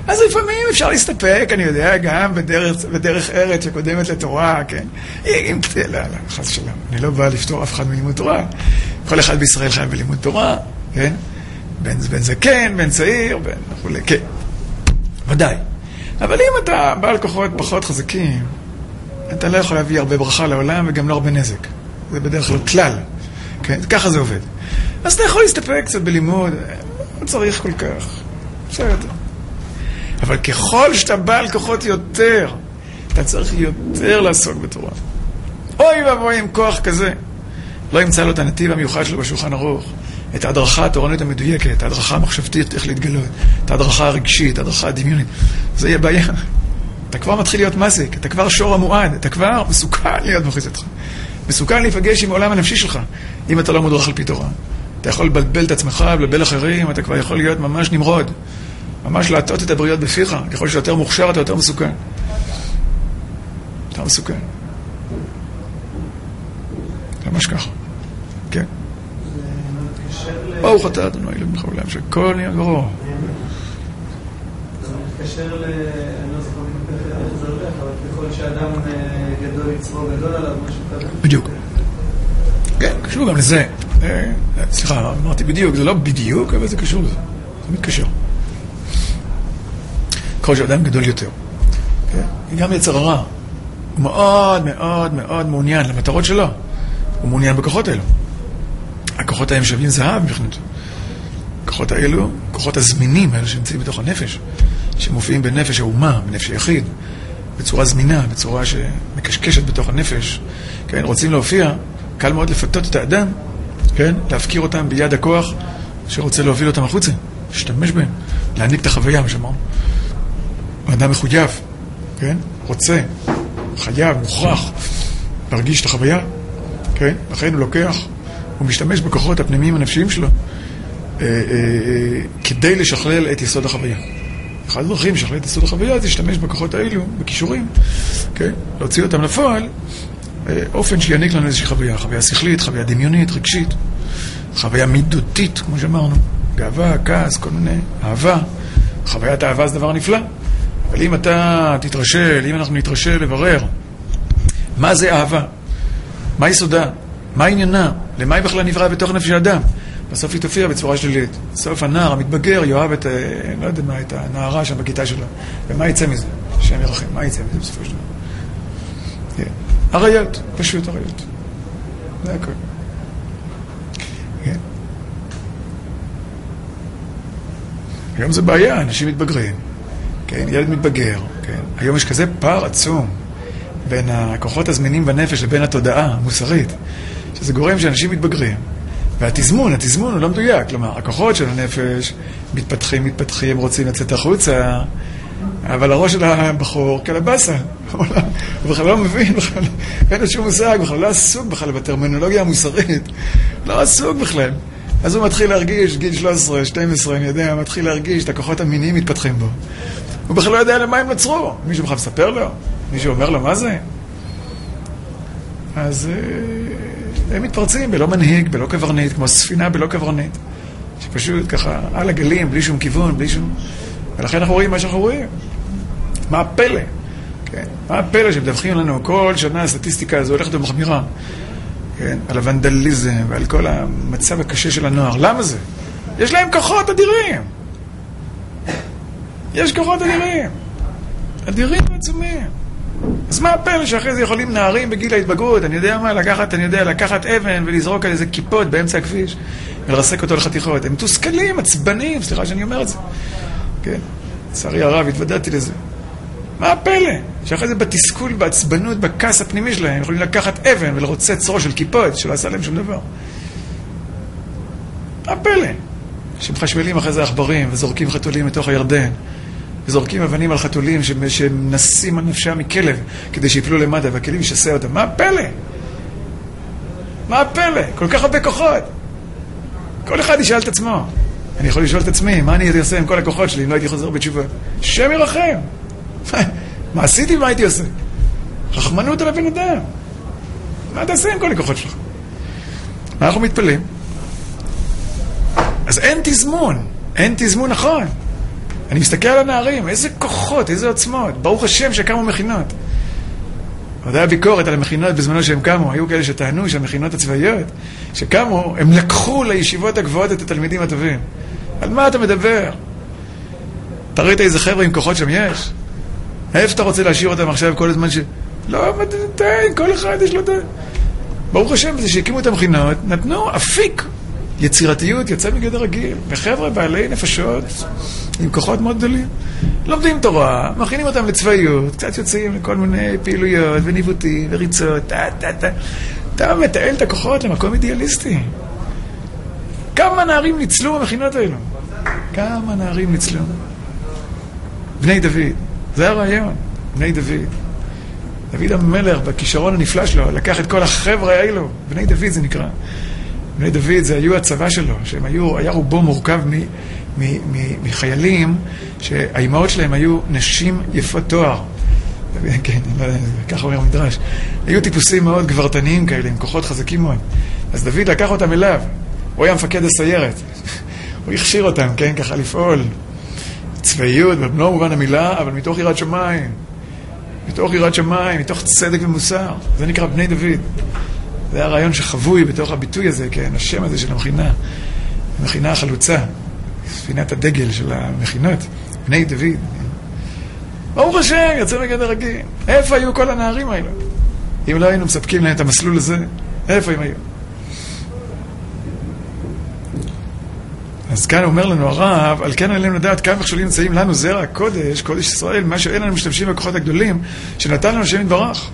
אז לפעמים אפשר להסתפק, אני יודע, גם בדרך, בדרך ארץ שקודמת לתורה, כן? אם תהיה, לא, לא, חס ושלום. אני לא בא לפתור אף אחד מלימוד תורה. כל אחד בישראל חייב בלימוד תורה, כן? בין, בין זקן, בין צעיר, בין וכולי, כן. ודאי. אבל אם אתה בעל כוחות פחות חזקים, אתה לא יכול להביא הרבה ברכה לעולם וגם לא הרבה נזק. זה בדרך כלל כלל. כן? ככה זה עובד. אז אתה יכול להסתפק קצת בלימוד, לא צריך כל כך. בסדר. אבל ככל שאתה בעל כוחות יותר, אתה צריך יותר לעסוק בתורה. אוי ואבוי עם כוח כזה. לא ימצא לו את הנתיב המיוחד שלו בשולחן ערוך. את ההדרכה התורנית המדויקת, את ההדרכה המחשבתית, איך להתגלות, את ההדרכה הרגשית, את ההדרכה הדמיונית. זה יהיה בעיה. אתה כבר מתחיל להיות מסיק, אתה כבר שור המועד, אתה כבר מסוכן להיות מחיצתך. מסוכן להיפגש עם העולם הנפשי שלך, אם אתה לא מודרך על פי תורה. אתה יכול לבלבל את עצמך, לבלבל אחרים, אתה כבר יכול להיות ממש נמרוד. ממש להטות את הבריות בפיך. ככל שאתה יותר מוכשר, אתה יותר מסוכן. אתה מסוכן. ממש ככה. כן. ברוך אתה אדוני אלוהינו מלך העולם שהכל נהיה גרוע. זה מתקשר ל... אני לא זוכר איך זה הולך, אבל ככל שאדם גדול יצרו גדול עליו, משהו כזה. בדיוק. כן, קשור גם לזה. סליחה, אמרתי בדיוק, זה לא בדיוק, אבל זה קשור לזה. זה מתקשר. ככל שאדם גדול יותר. גם יצר הרע. הוא מאוד מאוד מאוד מעוניין למטרות שלו. הוא מעוניין בכוחות האלו. הכוחות האלה שווים זהב מבחינתו. הכוחות האלו, כוחות הזמינים האלו שנמצאים בתוך הנפש, שמופיעים בנפש האומה, בנפש היחיד, בצורה זמינה, בצורה שמקשקשת בתוך הנפש, כן, רוצים להופיע, קל מאוד לפתות את האדם, כן, להפקיר אותם ביד הכוח שרוצה להוביל אותם החוצה, להשתמש בהם, להעניק את החוויה, מה שאמרנו. האדם מחויב, כן, רוצה, חייב, מוכרח, להרגיש את החוויה, כן, לכן הוא לוקח, הוא משתמש בכוחות הפנימיים הנפשיים שלו אה, אה, אה, כדי לשכלל את יסוד החוויה. אחד הדרכים לשכלל את יסוד החוויה זה להשתמש בכוחות האלו, בכישורים, כן? להוציא אותם לפועל, אה, אופן שיעניק לנו איזושהי חוויה, חוויה שכלית, חוויה דמיונית, רגשית, חוויה מידותית, כמו שאמרנו, גאווה, כעס, כל מיני, אהבה. חוויית האהבה זה דבר נפלא, אבל אם אתה תתרשל, אם אנחנו נתרשל לברר, מה זה אהבה? מה יסודה? מה עניינה? למה היא בכלל נבראה בתוך נפש האדם? בסוף היא תופיע בצורה שלילית. בסוף הנער המתבגר יאהב את, לא יודע מה, את הנערה שם בכיתה שלו. ומה יצא מזה? השם ירחם, מה יצא מזה בסופו של דבר? כן. עריות, פשוט עריות. זה הכל. כן. היום זה בעיה, אנשים מתבגרים. כן, ילד מתבגר. כן. היום יש כזה פער עצום בין הכוחות הזמינים בנפש לבין התודעה המוסרית, שזה גורם שאנשים מתבגרים. והתזמון, התזמון הוא לא מדויק. כלומר, הכוחות של הנפש מתפתחים, מתפתחים, רוצים לצאת החוצה, אבל הראש של הבחור קלבסה. הוא בכלל לא מבין, בכלל, אין לו שום מושג, בכלל לא עסוק בכלל בטרמינולוגיה המוסרית. לא עסוק בכלל. אז הוא מתחיל להרגיש, גיל שלוש עשרה, שתים עשרה, אני יודע, מתחיל להרגיש את הכוחות המיניים מתפתחים בו. הוא בכלל לא יודע למה הם נוצרו. מישהו בכלל מספר לו? מישהו אומר לו מה זה? אז הם מתפרצים בלא מנהיג, בלא קברנית, כמו ספינה בלא קברנית, שפשוט ככה על הגלים, בלי שום כיוון, בלי שום... ולכן אנחנו רואים מה שאנחנו רואים. מה הפלא? כן? מה הפלא שמדווחים לנו כל שנה הסטטיסטיקה הזו הולכת ומחמירה, כן? על הוונדליזם ועל כל המצב הקשה של הנוער. למה זה? יש להם כוחות אדירים. יש כוחות אדירים. אדירים ועצומים. אז מה הפלא שאחרי זה יכולים נערים בגיל ההתבגרות, אני יודע מה, לקחת, אני יודע, לקחת אבן ולזרוק על איזה כיפות באמצע הכביש ולרסק אותו לחתיכות. הם תוסכלים, עצבנים, סליחה שאני אומר את זה. כן, לצערי הרב, התוודעתי לזה. מה הפלא? שאחרי זה בתסכול, בעצבנות, בכעס הפנימי שלהם, יכולים לקחת אבן ולרוצץ ראש של כיפות שלא עשה להם שום דבר. מה הפלא? שמחשמלים אחרי זה עכברים וזורקים חתולים מתוך הירדן. וזורקים אבנים על חתולים שמנסים על נפשם מכלב כדי שיפלו למטה והכלים ישסה אותם. מה הפלא? מה הפלא? כל כך הרבה כוחות. כל אחד ישאל את עצמו. אני יכול לשאול את עצמי, מה אני הייתי עושה עם כל הכוחות שלי אם לא הייתי חוזר בתשובה? שם ירחם. מה עשיתי ומה הייתי עושה? רחמנות על הבן אדם. מה אתה עושה עם כל הכוחות שלך? מה אנחנו מתפלאים? אז אין תזמון. אין תזמון נכון. אני מסתכל על הנערים, איזה כוחות, איזה עוצמות. ברוך השם שקמו מכינות. עוד היה ביקורת על המכינות בזמנו שהם קמו. היו כאלה שטענו שהמכינות הצבאיות, שקמו, הם לקחו לישיבות הגבוהות את התלמידים הטובים. על מה אתה מדבר? אתה ראית איזה חבר'ה עם כוחות שם יש? איפה אתה רוצה להשאיר אותם עכשיו כל הזמן ש... לא, תן, כל אחד יש לו תן. ברוך השם, זה שהקימו את המכינות, נתנו אפיק. יצירתיות יצא מגדר רגיל. וחבר'ה בעלי נפשות עם כוחות מאוד גדולים. לומדים תורה, מכינים אותם לצבאיות, קצת יוצאים לכל מיני פעילויות וניווטים וריצות. תה, תה, תה. אתה מתעל את הכוחות למקום אידיאליסטי. כמה נערים ניצלו במכינות האלו? כמה נערים ניצלו? בני דוד. זה הרעיון. בני דוד. דוד המלך, בכישרון הנפלא שלו, לקח את כל החבר'ה האלו. בני דוד זה נקרא. בני דוד זה היו הצבא שלו, שהם היו, היה רובו מורכב מ, מ, מ, מחיילים, שהאימהות שלהם היו נשים יפות תואר. כן, ככה אומר המדרש. היו טיפוסים מאוד גברתניים כאלה, עם כוחות חזקים מאוד. אז דוד לקח אותם אליו. הוא היה מפקד הסיירת. הוא הכשיר אותם, כן, ככה לפעול. צבאיות, במלוא מובן המילה, אבל מתוך יראת שמיים. מתוך יראת שמיים, מתוך צדק ומוסר. זה נקרא בני דוד. זה הרעיון שחבוי בתוך הביטוי הזה, כן, השם הזה של המכינה. המכינה החלוצה. ספינת הדגל של המכינות. בני דוד. ברוך השם, יוצא מגדר רגיל. איפה היו כל הנערים האלה? אם לא היינו מספקים להם את המסלול הזה, איפה הם היו? אז כאן אומר לנו הרב, על כן עלינו לדעת כמה מכשולים נמצאים לנו זרע הקודש, קודש ישראל, מה שאין לנו משתמשים בכוחות הגדולים, שנתן לנו השם יתברך.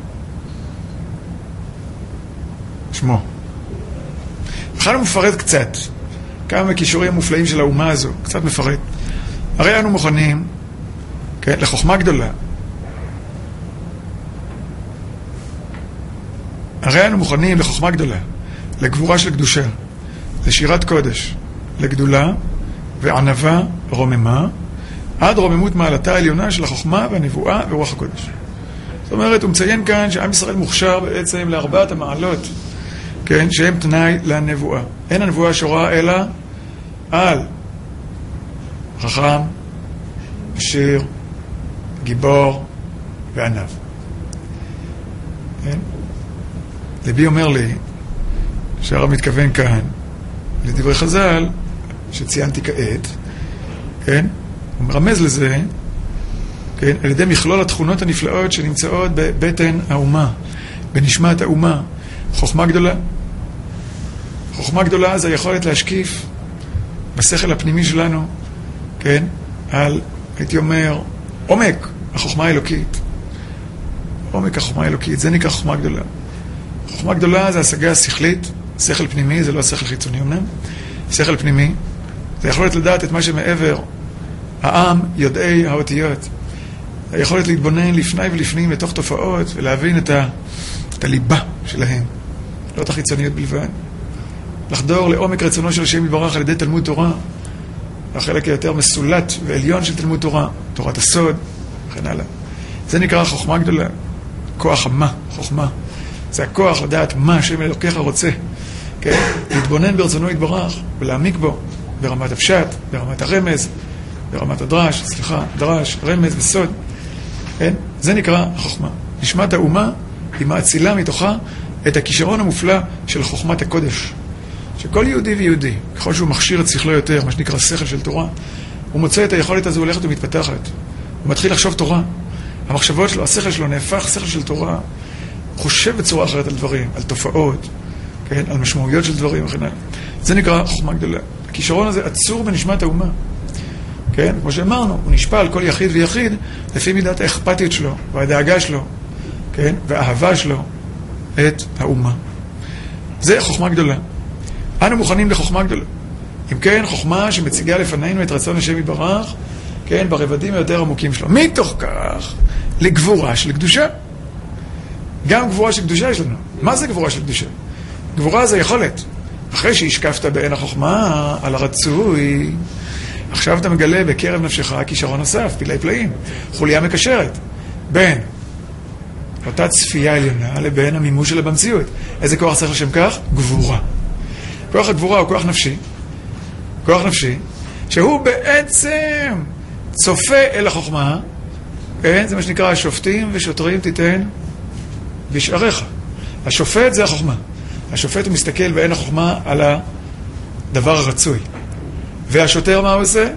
שמו. בכלל הוא מפרט קצת, כמה מכישורים המופלאים של האומה הזו, קצת מפרט. הרי אנו מוכנים, כן, לחוכמה גדולה. הרי אנו מוכנים לחוכמה גדולה, לגבורה של קדושה, לשירת קודש, לגדולה וענבה רוממה, עד רוממות מעלתה העליונה של החוכמה והנבואה ורוח הקודש. זאת אומרת, הוא מציין כאן שעם ישראל מוכשר בעצם לארבעת המעלות, כן, שהם תנאי לנבואה. אין הנבואה שורה אלא על חכם, עשיר, גיבור וענב. כן? לבי אומר לי שהרב מתכוון כאן לדברי חז"ל שציינתי כעת, כן? הוא מרמז לזה, כן? על ידי מכלול התכונות הנפלאות שנמצאות בבטן האומה, בנשמת האומה. חוכמה גדולה. חוכמה גדולה זה היכולת להשקיף בשכל הפנימי שלנו, כן? על, הייתי אומר, עומק החוכמה האלוקית. עומק החוכמה האלוקית, זה נקרא חוכמה גדולה. חוכמה גדולה זה השגה שכלית, שכל פנימי, זה לא השכל חיצוני אמנם, שכל פנימי, זה יכולת לדעת את מה שמעבר העם יודעי האותיות. היכולת להתבונן לפני ולפנים לתוך תופעות ולהבין את, ה, את הליבה שלהם, לא את החיצוניות בלבד. לחדור לעומק רצונו של השם יתברך על ידי תלמוד תורה, החלק היותר מסולט ועליון של תלמוד תורה, תורת הסוד, וכן הלאה. זה נקרא חוכמה גדולה, כוח המה, חוכמה. זה הכוח לדעת מה השם אלוקיך רוצה, כן? להתבונן ברצונו יתברך ולהעמיק בו ברמת הפשט, ברמת הרמז, ברמת הדרש, סליחה, דרש, רמז וסוד, כן? זה נקרא החוכמה. נשמת האומה היא מאצילה מתוכה את הכישרון המופלא של חוכמת הקודש. שכל יהודי ויהודי, ככל שהוא מכשיר את שכלו יותר, מה שנקרא שכל של תורה, הוא מוצא את היכולת הזו הולכת ומתפתחת. הוא מתחיל לחשוב תורה. המחשבות שלו, השכל שלו נהפך שכל של תורה. הוא חושב בצורה אחרת על דברים, על תופעות, כן? על משמעויות של דברים וכן הלאה. זה נקרא חוכמה גדולה. הכישרון הזה עצור בנשמת האומה. כן? כמו שאמרנו, הוא נשפע על כל יחיד ויחיד לפי מידת האכפתיות שלו והדאגה שלו, כן? והאהבה שלו את האומה. זה חוכמה גדולה. אנו מוכנים לחוכמה גדולה. אם כן, חוכמה שמציגה לפנינו את רצון השם יתברך, כן, ברבדים היותר עמוקים שלו. מתוך כך, לגבורה של קדושה. גם גבורה של קדושה יש לנו. מה זה גבורה של קדושה? גבורה זה יכולת. אחרי שהשקפת בעין החוכמה על הרצוי, עכשיו אתה מגלה בקרב נפשך כישרון נוסף, פלאי פלאים, חוליה מקשרת, בין אותה צפייה עליונה לבין המימוש שלה במציאות. איזה כוח צריך לשם כך? גבורה. כוח הגבורה הוא כוח נפשי, כוח נפשי, שהוא בעצם צופה אל החוכמה, כן? זה מה שנקרא השופטים ושוטרים תיתן בשעריך. השופט זה החוכמה. השופט הוא מסתכל בעין החוכמה על הדבר הרצוי. והשוטר מה הוא עושה?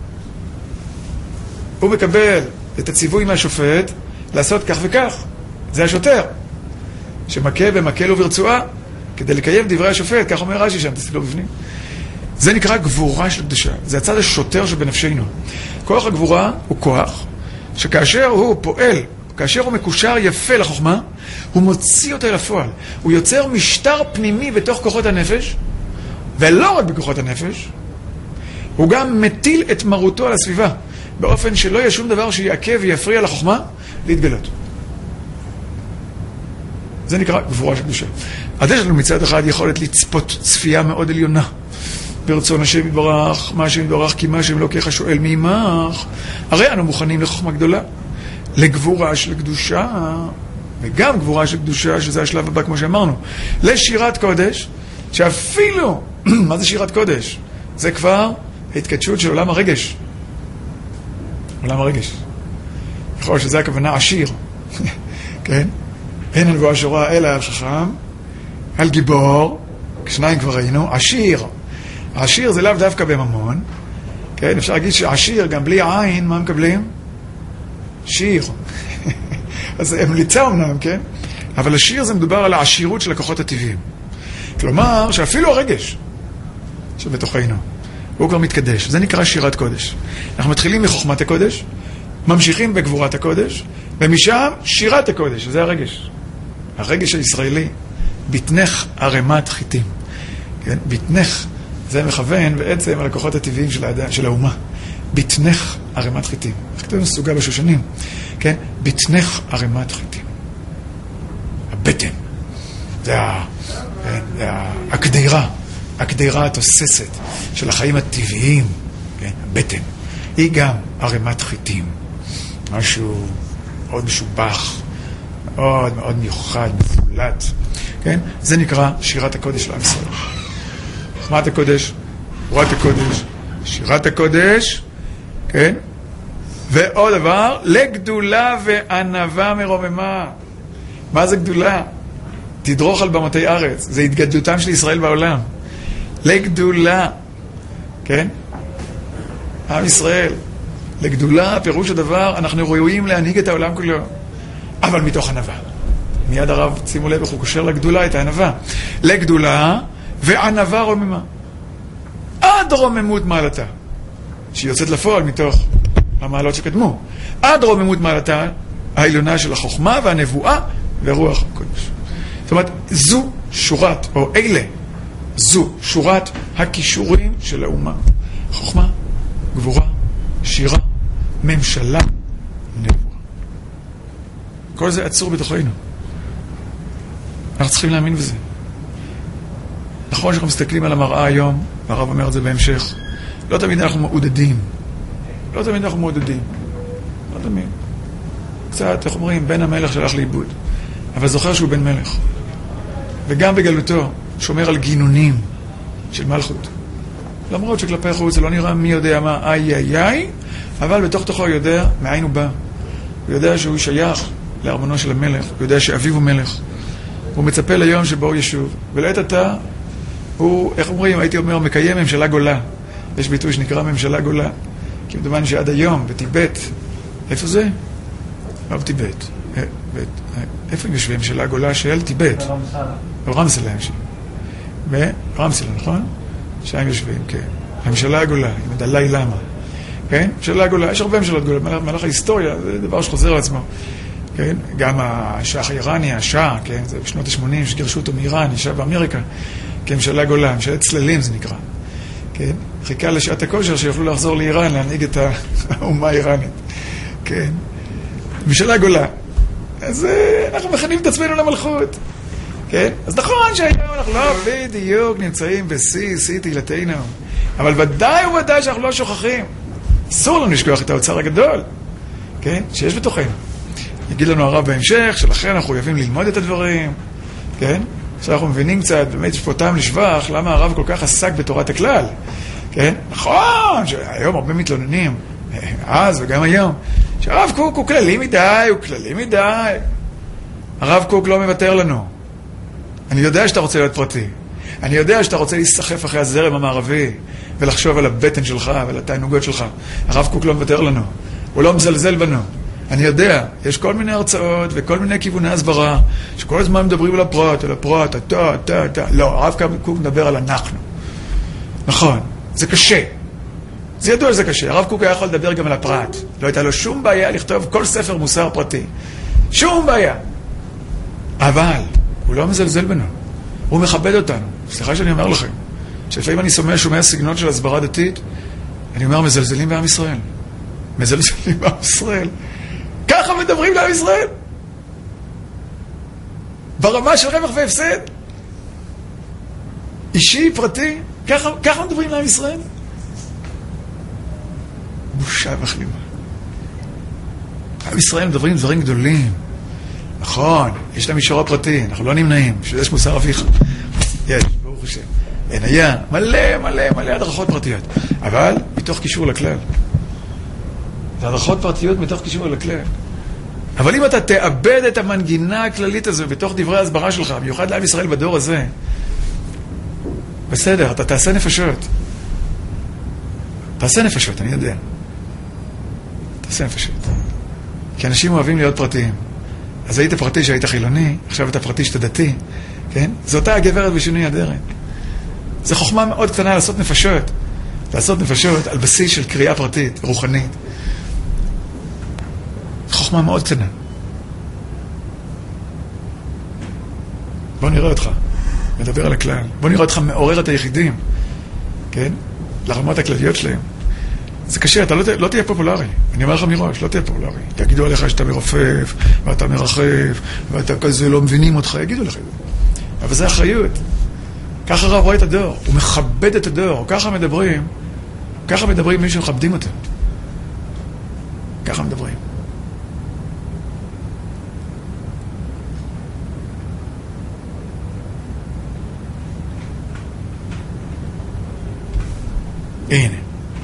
הוא מקבל את הציווי מהשופט לעשות כך וכך. זה השוטר. שמכה במקל וברצועה כדי לקיים דברי השופט, כך אומר רש"י שם, תסתכלו בפנים. זה נקרא גבורה של קדושה. זה הצד השוטר שבנפשנו. כוח הגבורה הוא כוח שכאשר הוא פועל, כאשר הוא מקושר יפה לחוכמה, הוא מוציא אותה לפועל. הוא יוצר משטר פנימי בתוך כוחות הנפש, ולא רק בכוחות הנפש, הוא גם מטיל את מרותו על הסביבה, באופן שלא יהיה שום דבר שיעכב ויפריע לחוכמה להתגלות. זה נקרא גבורה של קדושה. אז יש לנו מצד אחד יכולת לצפות צפייה מאוד עליונה. ברצון השם יתברך, מה השם יתברך, כי מה השם אלוקיך שואל מעמך. הרי אנו מוכנים לחוכמה גדולה, לגבורה של קדושה, וגם גבורה של קדושה, שזה השלב הבא כמו שאמרנו, לשירת קודש, שאפילו, מה זה שירת קודש? זה כבר ההתקדשות של עולם הרגש. עולם הרגש. יכול שזה הכוונה עשיר. כן? אין על גבוה שורה אלא על חכם, על גיבור, שניים כבר ראינו, עשיר. העשיר זה לאו דווקא בממון, כן? אפשר להגיד שעשיר גם בלי עין, מה מקבלים? שיר. אז הם ליצה אמנם, כן? אבל השיר זה מדובר על העשירות של הכוחות הטבעיים. כלומר, שאפילו הרגש שבתוכנו, הוא כבר מתקדש. זה נקרא שירת קודש. אנחנו מתחילים מחוכמת הקודש, ממשיכים בגבורת הקודש, ומשם שירת הקודש, זה הרגש. הרגש הישראלי, ביטנך ערמת חיטים. כן? ביטנך, זה מכוון בעצם על הכוחות הטבעיים של, היד... של האומה. ביטנך ערמת חיטים. איך כתוב מסוגה בשושנים? כן? ביטנך ערמת חיטים. הבטן. זה, ה... זה הקדירה. הקדירה התוססת של החיים הטבעיים. כן? הבטן. היא גם ערמת חיטים. משהו מאוד משובח. מאוד מאוד מיוחד, מפולט. כן? זה נקרא שירת הקודש לעם ישראל. חוכמת הקודש, גבורת הקודש, שירת הקודש, כן? ועוד דבר, לגדולה וענווה מרוממה. מה זה גדולה? תדרוך על במותי ארץ. זה התגדלותם של ישראל בעולם. לגדולה, כן? עם ישראל. לגדולה, פירוש הדבר, אנחנו ראויים להנהיג את העולם כולו. אבל מתוך ענווה. מיד הרב, שימו לב, הוא קושר לגדולה את הענווה. לגדולה וענווה רוממה. עד רוממות מעלתה, שהיא יוצאת לפועל מתוך המעלות שקדמו. עד רוממות מעלתה העליונה של החוכמה והנבואה ורוח הקודש. זאת אומרת, זו שורת, או אלה, זו שורת הכישורים של האומה. חוכמה, גבורה, שירה, ממשלה, נבואה. כל זה עצור בתוכנו. אנחנו צריכים להאמין בזה. נכון שאנחנו מסתכלים על המראה היום, והרב אומר את זה בהמשך, לא תמיד אנחנו מעודדים. לא תמיד אנחנו מעודדים. לא תמיד. קצת, איך אומרים, בן המלך שלח לאיבוד. אבל זוכר שהוא בן מלך. וגם בגלותו שומר על גינונים של מלכות. למרות שכלפי חוץ זה לא נראה מי יודע מה, איי איי איי, אבל בתוך תוכו הוא יודע מאין הוא בא. הוא יודע שהוא שייך לארמונו של המלך. הוא יודע שאביו הוא מלך. הוא מצפה ליום שבו הוא ישוב. ולעת עתה, הוא, איך אומרים, הייתי אומר, מקיים ממשלה גולה. יש ביטוי שנקרא ממשלה גולה. כי מדומן שעד היום, בטיבט, איפה זה? לא בטיבט. איפה הם יושבים? ממשלה גולה של טיבט. ברמסלה הם שם. ברמסלה, נכון? שם יושבים, כן. הממשלה הגולה, עם הדלי למה. כן? ממשלה גולה, יש הרבה ממשלות גולה. במהלך ההיסטוריה, זה דבר שחוזר על עצמו. כן? גם השח האיראני, השעה, כן? זה בשנות ה-שמונים שגירשו אותו מאיראן, ישב באמריקה. כממשלה גולה, ממשלת צללים זה נקרא. כן? חיכה לשעת הכושר שיוכלו לחזור לאיראן, להנהיג את האומה האיראנית. כן? ממשלה גולה. אז אנחנו מכנים את עצמנו למלכות. כן? אז נכון שהיום אנחנו לא בדיוק נמצאים בשיא, שיא תהילתנו. אבל ודאי וודאי שאנחנו לא שוכחים. אסור לנו לשכוח את האוצר הגדול. כן? שיש בתוכנו. יגיד לנו הרב בהמשך, שלכן אנחנו חייבים ללמוד את הדברים. כן? שאנחנו מבינים קצת, באמת יש פה טעם לשבח, למה הרב כל כך עסק בתורת הכלל. כן? נכון, שהיום הרבה מתלוננים, אז וגם היום, שהרב קוק הוא כללי מדי, הוא כללי מדי. הרב קוק לא מוותר לנו. אני יודע שאתה רוצה להיות פרטי. אני יודע שאתה רוצה להיסחף אחרי הזרם המערבי, ולחשוב על הבטן שלך ועל התענוגות שלך. הרב קוק לא מוותר לנו. הוא לא מזלזל בנו. אני יודע, יש כל מיני הרצאות וכל מיני כיווני הסברה, שכל הזמן מדברים על הפרט, על הפרט, אתה, אתה, אתה. לא, הרב קוק מדבר על אנחנו. נכון, זה קשה. זה ידוע שזה קשה. הרב קוק היה יכול לדבר גם על הפרט. לא הייתה לו שום בעיה לכתוב כל ספר מוסר פרטי. שום בעיה. אבל הוא לא מזלזל בנו. הוא מכבד אותנו. סליחה שאני אומר לכם, שלפעמים אני שומע שומע סגנון של הסברה דתית, אני אומר, מזלזלים בעם ישראל. מזלזלים בעם ישראל. ככה מדברים לעם ישראל. ברמה של רווח והפסד. אישי, פרטי. ככה, ככה מדברים לעם ישראל. בושה וכלימה. עם ישראל מדברים דברים גדולים. נכון, יש להם מישור הפרטי, אנחנו לא נמנעים, שיש מוסר אביך. יש, ברוך השם. אין היה, מלא, מלא, מלא הדרכות פרטיות. אבל מתוך קישור לכלל. זה הדרכות פרטיות מתוך קישור לכלל. אבל אם אתה תאבד את המנגינה הכללית הזו בתוך דברי ההסברה שלך, במיוחד לעם ישראל בדור הזה, בסדר, אתה תעשה נפשות. תעשה נפשות, אני יודע. תעשה נפשות. כי אנשים אוהבים להיות פרטיים. אז היית פרטי שהיית חילוני, עכשיו אתה פרטי שאתה דתי, כן? זו אותה הגברת בשינוי אדרת. זו חוכמה מאוד קטנה לעשות נפשות. לעשות נפשות על בסיס של קריאה פרטית, רוחנית. זו חוכמה מאוד קטנה. בוא נראה אותך, מדבר על הכלל. בוא נראה אותך מעורר את היחידים, כן? לרמות הכלליות שלהם. זה קשה, אתה לא, לא תהיה פופולרי. אני אומר לך מראש, לא תהיה פופולרי. יגידו עליך שאתה מרופף, ואתה מרחף, ואתה כזה לא מבינים אותך, יגידו לך את זה. אבל זה אחריות. ככה רב רואה את הדור, הוא מכבד את הדור, ככה מדברים, ככה מדברים מי שמכבדים אותם. ככה מדברים. הנה.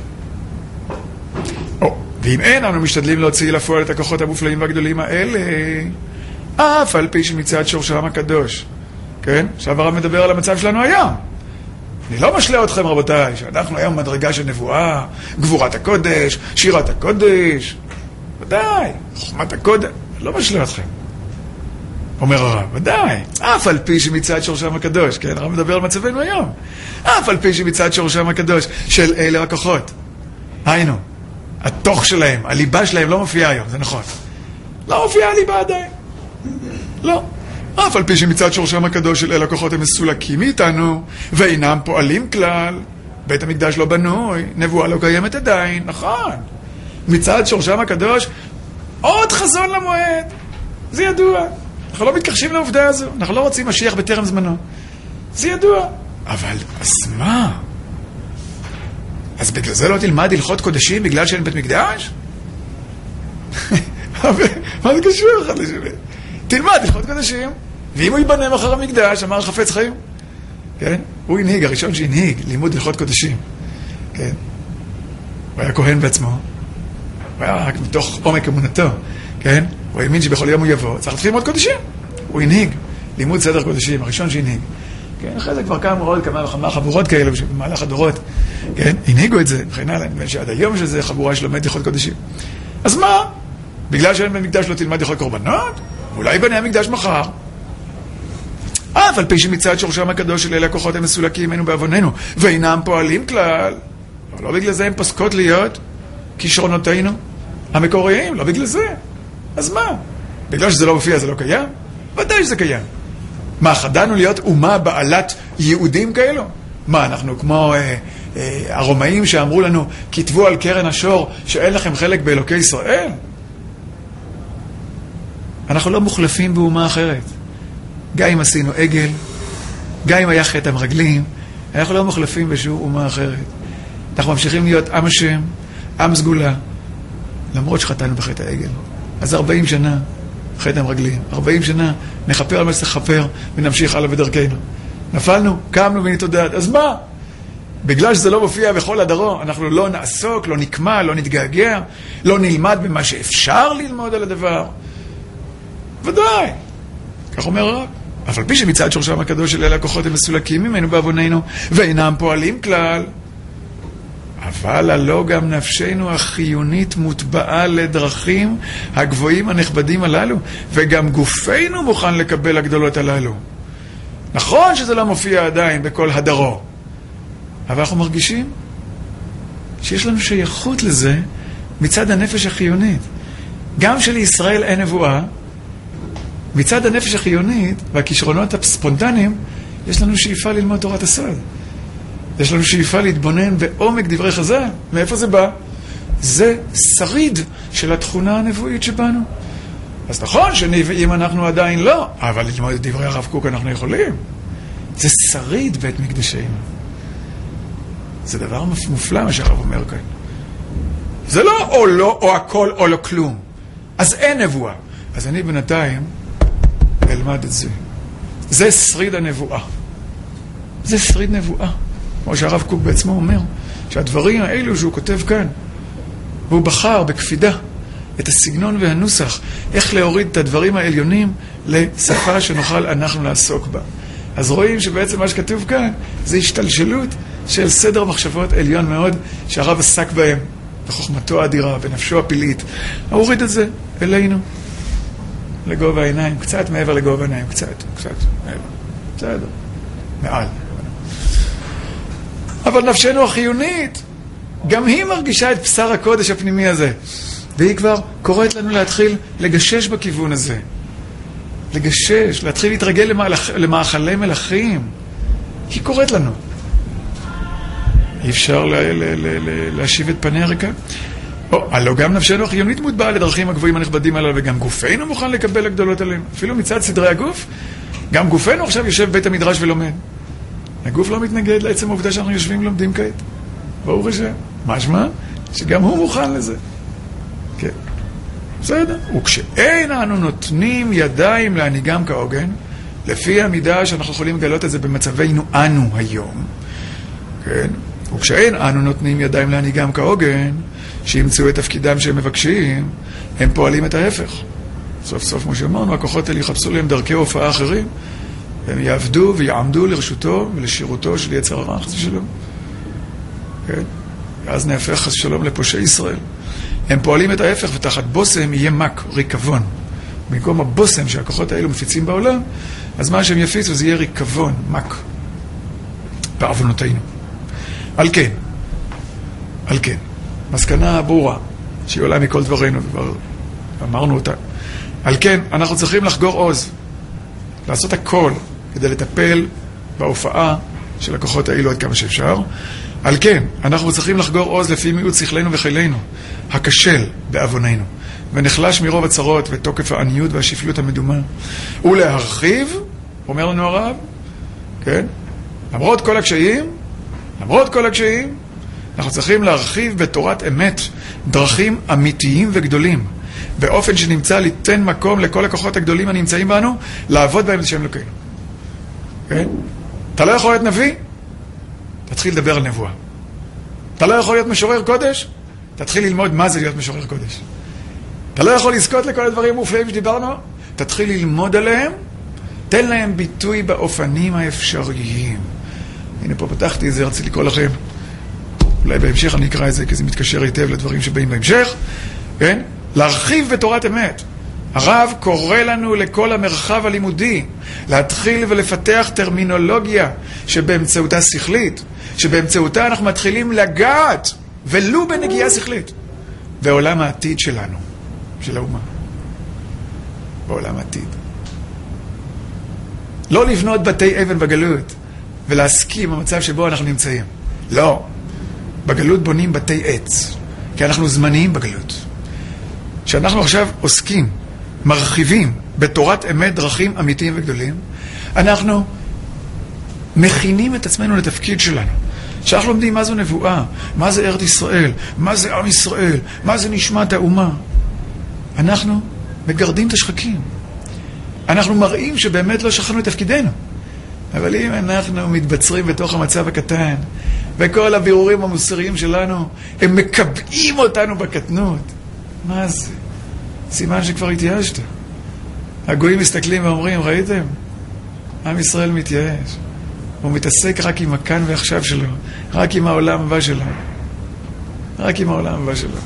ואם אין, אנו משתדלים להוציא לפועל את הכוחות המופלאים והגדולים האלה, אף על פי שמצד שורשם הקדוש. כן? עכשיו הרב מדבר על המצב שלנו היום. אני לא משלה אתכם, רבותיי, שאנחנו היום מדרגה של נבואה, גבורת הקודש, שירת הקודש. ודאי, חוכמת הקודש. לא משלה אתכם. אומר הרב, ודאי, אף על פי שמצד שורשם הקדוש. כן? הרב מדבר על מצבנו היום. אף על פי שמצד שורשם הקדוש של אלה הכוחות. היינו. התוך שלהם, הליבה שלהם לא מופיעה היום, זה נכון. לא מופיעה הליבה עדיין. לא. אף על פי שמצד שורשם הקדוש של אל הכוחות הם מסולקים מאיתנו, ואינם פועלים כלל. בית המקדש לא בנוי, נבואה לא קיימת עדיין, נכון. מצד שורשם הקדוש, עוד חזון למועד. זה ידוע. אנחנו לא מתכחשים לעובדה הזו. אנחנו לא רוצים משיח בטרם זמנו. זה ידוע. אבל, אז מה? אז בגלל זה לא תלמד הלכות קודשים בגלל שאין בית מקדש? מה זה קשור אחד לשני? תלמד הלכות קודשים, ואם הוא ייבנה מחר המקדש, אמר חפץ חיים, כן? הוא הנהיג, הראשון שהנהיג, לימוד הלכות קודשים, כן? הוא היה כהן בעצמו, הוא היה רק מתוך עומק אמונתו, כן? הוא האמין שבכל יום הוא יבוא, צריך להתחיל ללמוד קודשים. הוא הנהיג, לימוד סדר קודשים, הראשון שהנהיג. כן, אחרי זה כבר קמו עוד כמה וכמה חבורות כאלה במהלך הדורות, כן, הנהיגו את זה, מבחינה להם, שעד היום שזה חבורה שלומד הלכות קודשים. אז מה? בגלל שאין במקדש לא תלמד הלכות קורבנות? אולי בנה המקדש מחר. אף על פי שמצד שורשם הקדוש של אלה הכוחות הם מסולקים ממנו בעווננו, ואינם פועלים כלל. לא, לא בגלל זה הם פסקות להיות כישרונותינו המקוריים, לא בגלל זה. אז מה? בגלל שזה לא מופיע זה לא קיים? ודאי שזה קיים. מה, חדלנו להיות אומה בעלת יהודים כאלו? מה, אנחנו כמו אה, אה, הרומאים שאמרו לנו, כתבו על קרן השור שאין לכם חלק באלוקי ישראל? אנחנו לא מוחלפים באומה אחרת. גם אם עשינו עגל, גם אם היה חטא המרגלים, אנחנו לא מוחלפים בשום אומה אחרת. אנחנו ממשיכים להיות עם השם, עם סגולה, למרות שחטאנו בחטא העגל. אז ארבעים שנה, חטא המרגלים, ארבעים שנה, נחפר על מה שצריך לחפר, ונמשיך הלאה בדרכנו. נפלנו, קמנו ונתעודד, אז מה? בגלל שזה לא מופיע בכל הדרו, אנחנו לא נעסוק, לא נקמה, לא נתגעגע, לא נלמד במה שאפשר ללמוד על הדבר. ודאי, כך אומר הרב. אבל פי שמצד שורשם הקדוש של אלה הכוחות הם מסולקים ממנו בעווננו, ואינם פועלים כלל. אבל הלא גם נפשנו החיונית מוטבעה לדרכים הגבוהים הנכבדים הללו, וגם גופנו מוכן לקבל הגדולות הללו. נכון שזה לא מופיע עדיין בכל הדרו, אבל אנחנו מרגישים שיש לנו שייכות לזה מצד הנפש החיונית. גם שלישראל אין נבואה, מצד הנפש החיונית והכישרונות הספונטניים, יש לנו שאיפה ללמוד תורת הסוד. יש לנו שאיפה להתבונן בעומק דברי חז"ל. מאיפה זה בא? זה שריד של התכונה הנבואית שבנו. אז נכון שנביאים אנחנו עדיין לא, אבל ללמוד את דברי הרב קוק אנחנו יכולים. זה שריד בית מקדשנו. זה דבר מופלא מה שהרב אומר כאן. זה לא או לא, או הכל, או לא כלום. אז אין נבואה. אז אני בינתיים אלמד את זה. זה שריד הנבואה. זה שריד נבואה. כמו שהרב קוק בעצמו אומר, שהדברים האלו שהוא כותב כאן, והוא בחר בקפידה את הסגנון והנוסח, איך להוריד את הדברים העליונים לשפה שנוכל אנחנו לעסוק בה. אז רואים שבעצם מה שכתוב כאן, זה השתלשלות של סדר מחשבות עליון מאוד, שהרב עסק בהם, בחוכמתו האדירה, בנפשו הפלאית. הוא הוריד את זה אלינו, לגובה העיניים, קצת מעבר לגובה העיניים, קצת, קצת מעבר, בסדר, מעל. אבל נפשנו החיונית, גם היא מרגישה את בשר הקודש הפנימי הזה. והיא כבר קוראת לנו להתחיל לגשש בכיוון הזה. לגשש, להתחיל להתרגל למאכלי, למאכלי מלכים. היא קוראת לנו. אי אפשר ל- ל- ל- ל- להשיב את פני הריקה. או, הלא גם נפשנו החיונית מוטבעה לדרכים הגבוהים הנכבדים עליו, וגם גופנו מוכן לקבל הגדולות עליהם. אפילו מצד סדרי הגוף, גם גופנו עכשיו יושב בית המדרש ולומד. הגוף לא מתנגד לעצם העובדה שאנחנו יושבים ולומדים כעת. ברוך השם. משמע שגם הוא מוכן לזה. כן. בסדר. וכשאין אנו נותנים ידיים להנהיגם כהוגן, לפי המידה שאנחנו יכולים לגלות את זה במצבנו אנו היום, כן? וכשאין אנו נותנים ידיים להנהיגם כהוגן, שימצאו את תפקידם שהם מבקשים, הם פועלים את ההפך. סוף סוף, כמו שאמרנו, הכוחות האלה יחפשו להם דרכי הופעה אחרים, הם יעבדו ויעמדו לרשותו ולשירותו של יצר הרע, חס ושלום. כן? ואז נהפך חס ושלום לפושעי ישראל. הם פועלים את ההפך, ותחת בוסם יהיה מק, ריקבון. במקום הבוסם שהכוחות האלו מפיצים בעולם, אז מה שהם יפיצו זה יהיה ריקבון, מק. בעוונותינו. על כן, על כן, מסקנה ברורה, שהיא עולה מכל דברינו, וכבר אמרנו אותה. על כן, אנחנו צריכים לחגור עוז, לעשות הכל כדי לטפל בהופעה של הכוחות האלו עד כמה שאפשר. על כן, אנחנו צריכים לחגור עוז לפי מיעוט שכלנו וחילנו, הכשל בעווננו, ונחלש מרוב הצרות ותוקף העניות והשפלות המדומה. ולהרחיב, אומר לנו הרב, כן? למרות כל הקשיים, למרות כל הקשיים, אנחנו צריכים להרחיב בתורת אמת דרכים אמיתיים וגדולים, באופן שנמצא ליתן מקום לכל הכוחות הגדולים הנמצאים בנו, לעבוד בהם לשם אלוקינו. כן? אתה לא יכול להיות נביא? תתחיל לדבר על נבואה. אתה לא יכול להיות משורר קודש? תתחיל ללמוד מה זה להיות משורר קודש. אתה לא יכול לזכות לכל הדברים המופלאים שדיברנו? תתחיל ללמוד עליהם, תן להם ביטוי באופנים האפשריים. הנה פה פתחתי את זה, רציתי לקרוא לכם. אולי בהמשך אני אקרא את זה, כי זה מתקשר היטב לדברים שבאים בהמשך. כן? להרחיב בתורת אמת. הרב קורא לנו לכל המרחב הלימודי, להתחיל ולפתח טרמינולוגיה שבאמצעותה שכלית, שבאמצעותה אנחנו מתחילים לגעת, ולו בנגיעה שכלית, בעולם העתיד שלנו, של האומה. בעולם העתיד. לא לבנות בתי אבן בגלות, ולהסכים במצב שבו אנחנו נמצאים. לא. בגלות בונים בתי עץ, כי אנחנו זמניים בגלות. שאנחנו עכשיו עוסקים, מרחיבים בתורת אמת דרכים אמיתיים וגדולים, אנחנו מכינים את עצמנו לתפקיד שלנו. שאנחנו לומדים מה זו נבואה, מה זה ארץ ישראל, מה זה עם ישראל, מה זה נשמת האומה. אנחנו מגרדים את השחקים. אנחנו מראים שבאמת לא שכחנו את תפקידנו. אבל אם אנחנו מתבצרים בתוך המצב הקטן, וכל הבירורים המוסריים שלנו, הם מקבעים אותנו בקטנות. מה זה? סימן שכבר התייאשת. הגויים מסתכלים ואומרים, ראיתם? עם ישראל מתייאש. הוא מתעסק רק עם הכאן ועכשיו שלו, רק עם העולם הבא שלו. רק עם העולם הבא שלו.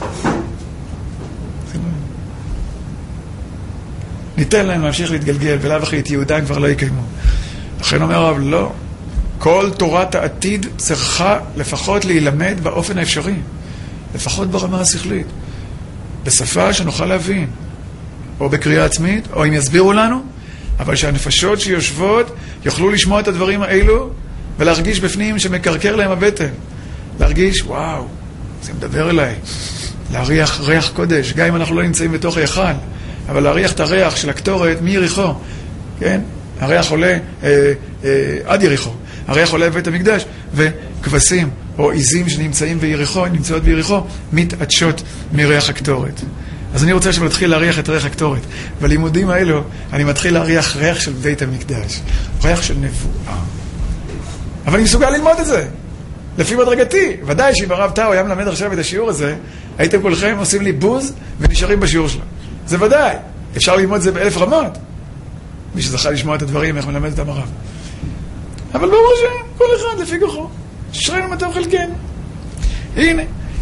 ניתן להם להמשיך להתגלגל, ולאו אחרי את יהודם כבר לא יקיימו. לכן אומר הרב, לא. כל תורת העתיד צריכה לפחות להילמד באופן האפשרי. לפחות ברמה השכלית. בשפה שנוכל להבין. או בקריאה עצמית, או אם יסבירו לנו, אבל שהנפשות שיושבות יוכלו לשמוע את הדברים האלו, ולהרגיש בפנים שמקרקר להם הבטן. להרגיש, וואו, זה מדבר אליי. להריח ריח קודש, גם אם אנחנו לא נמצאים בתוך היכל, אבל להריח את הריח של הקטורת מיריחו, כן? הריח עולה אה, אה, עד יריחו. הריח עולה בבית המקדש, וכבשים או עיזים שנמצאים ביריחו, נמצאות ביריחו, מתעדשות מריח הקטורת. אז אני רוצה שנתחיל להריח את ריח הקטורת. בלימודים האלו, אני מתחיל להריח ריח של בית המקדש. ריח של נבואה. אבל אני מסוגל ללמוד את זה. לפי מדרגתי. ודאי שאם הרב טאו היה מלמד עכשיו את השיעור הזה, הייתם כולכם עושים לי בוז ונשארים בשיעור שלו. זה ודאי. אפשר ללמוד את זה באלף רמות. מי שזכה לשמוע את הדברים, איך מלמד אותם הרב. אבל ברור שכל אחד לפי כוחו. שרנו מה טוב חלקנו. הנה.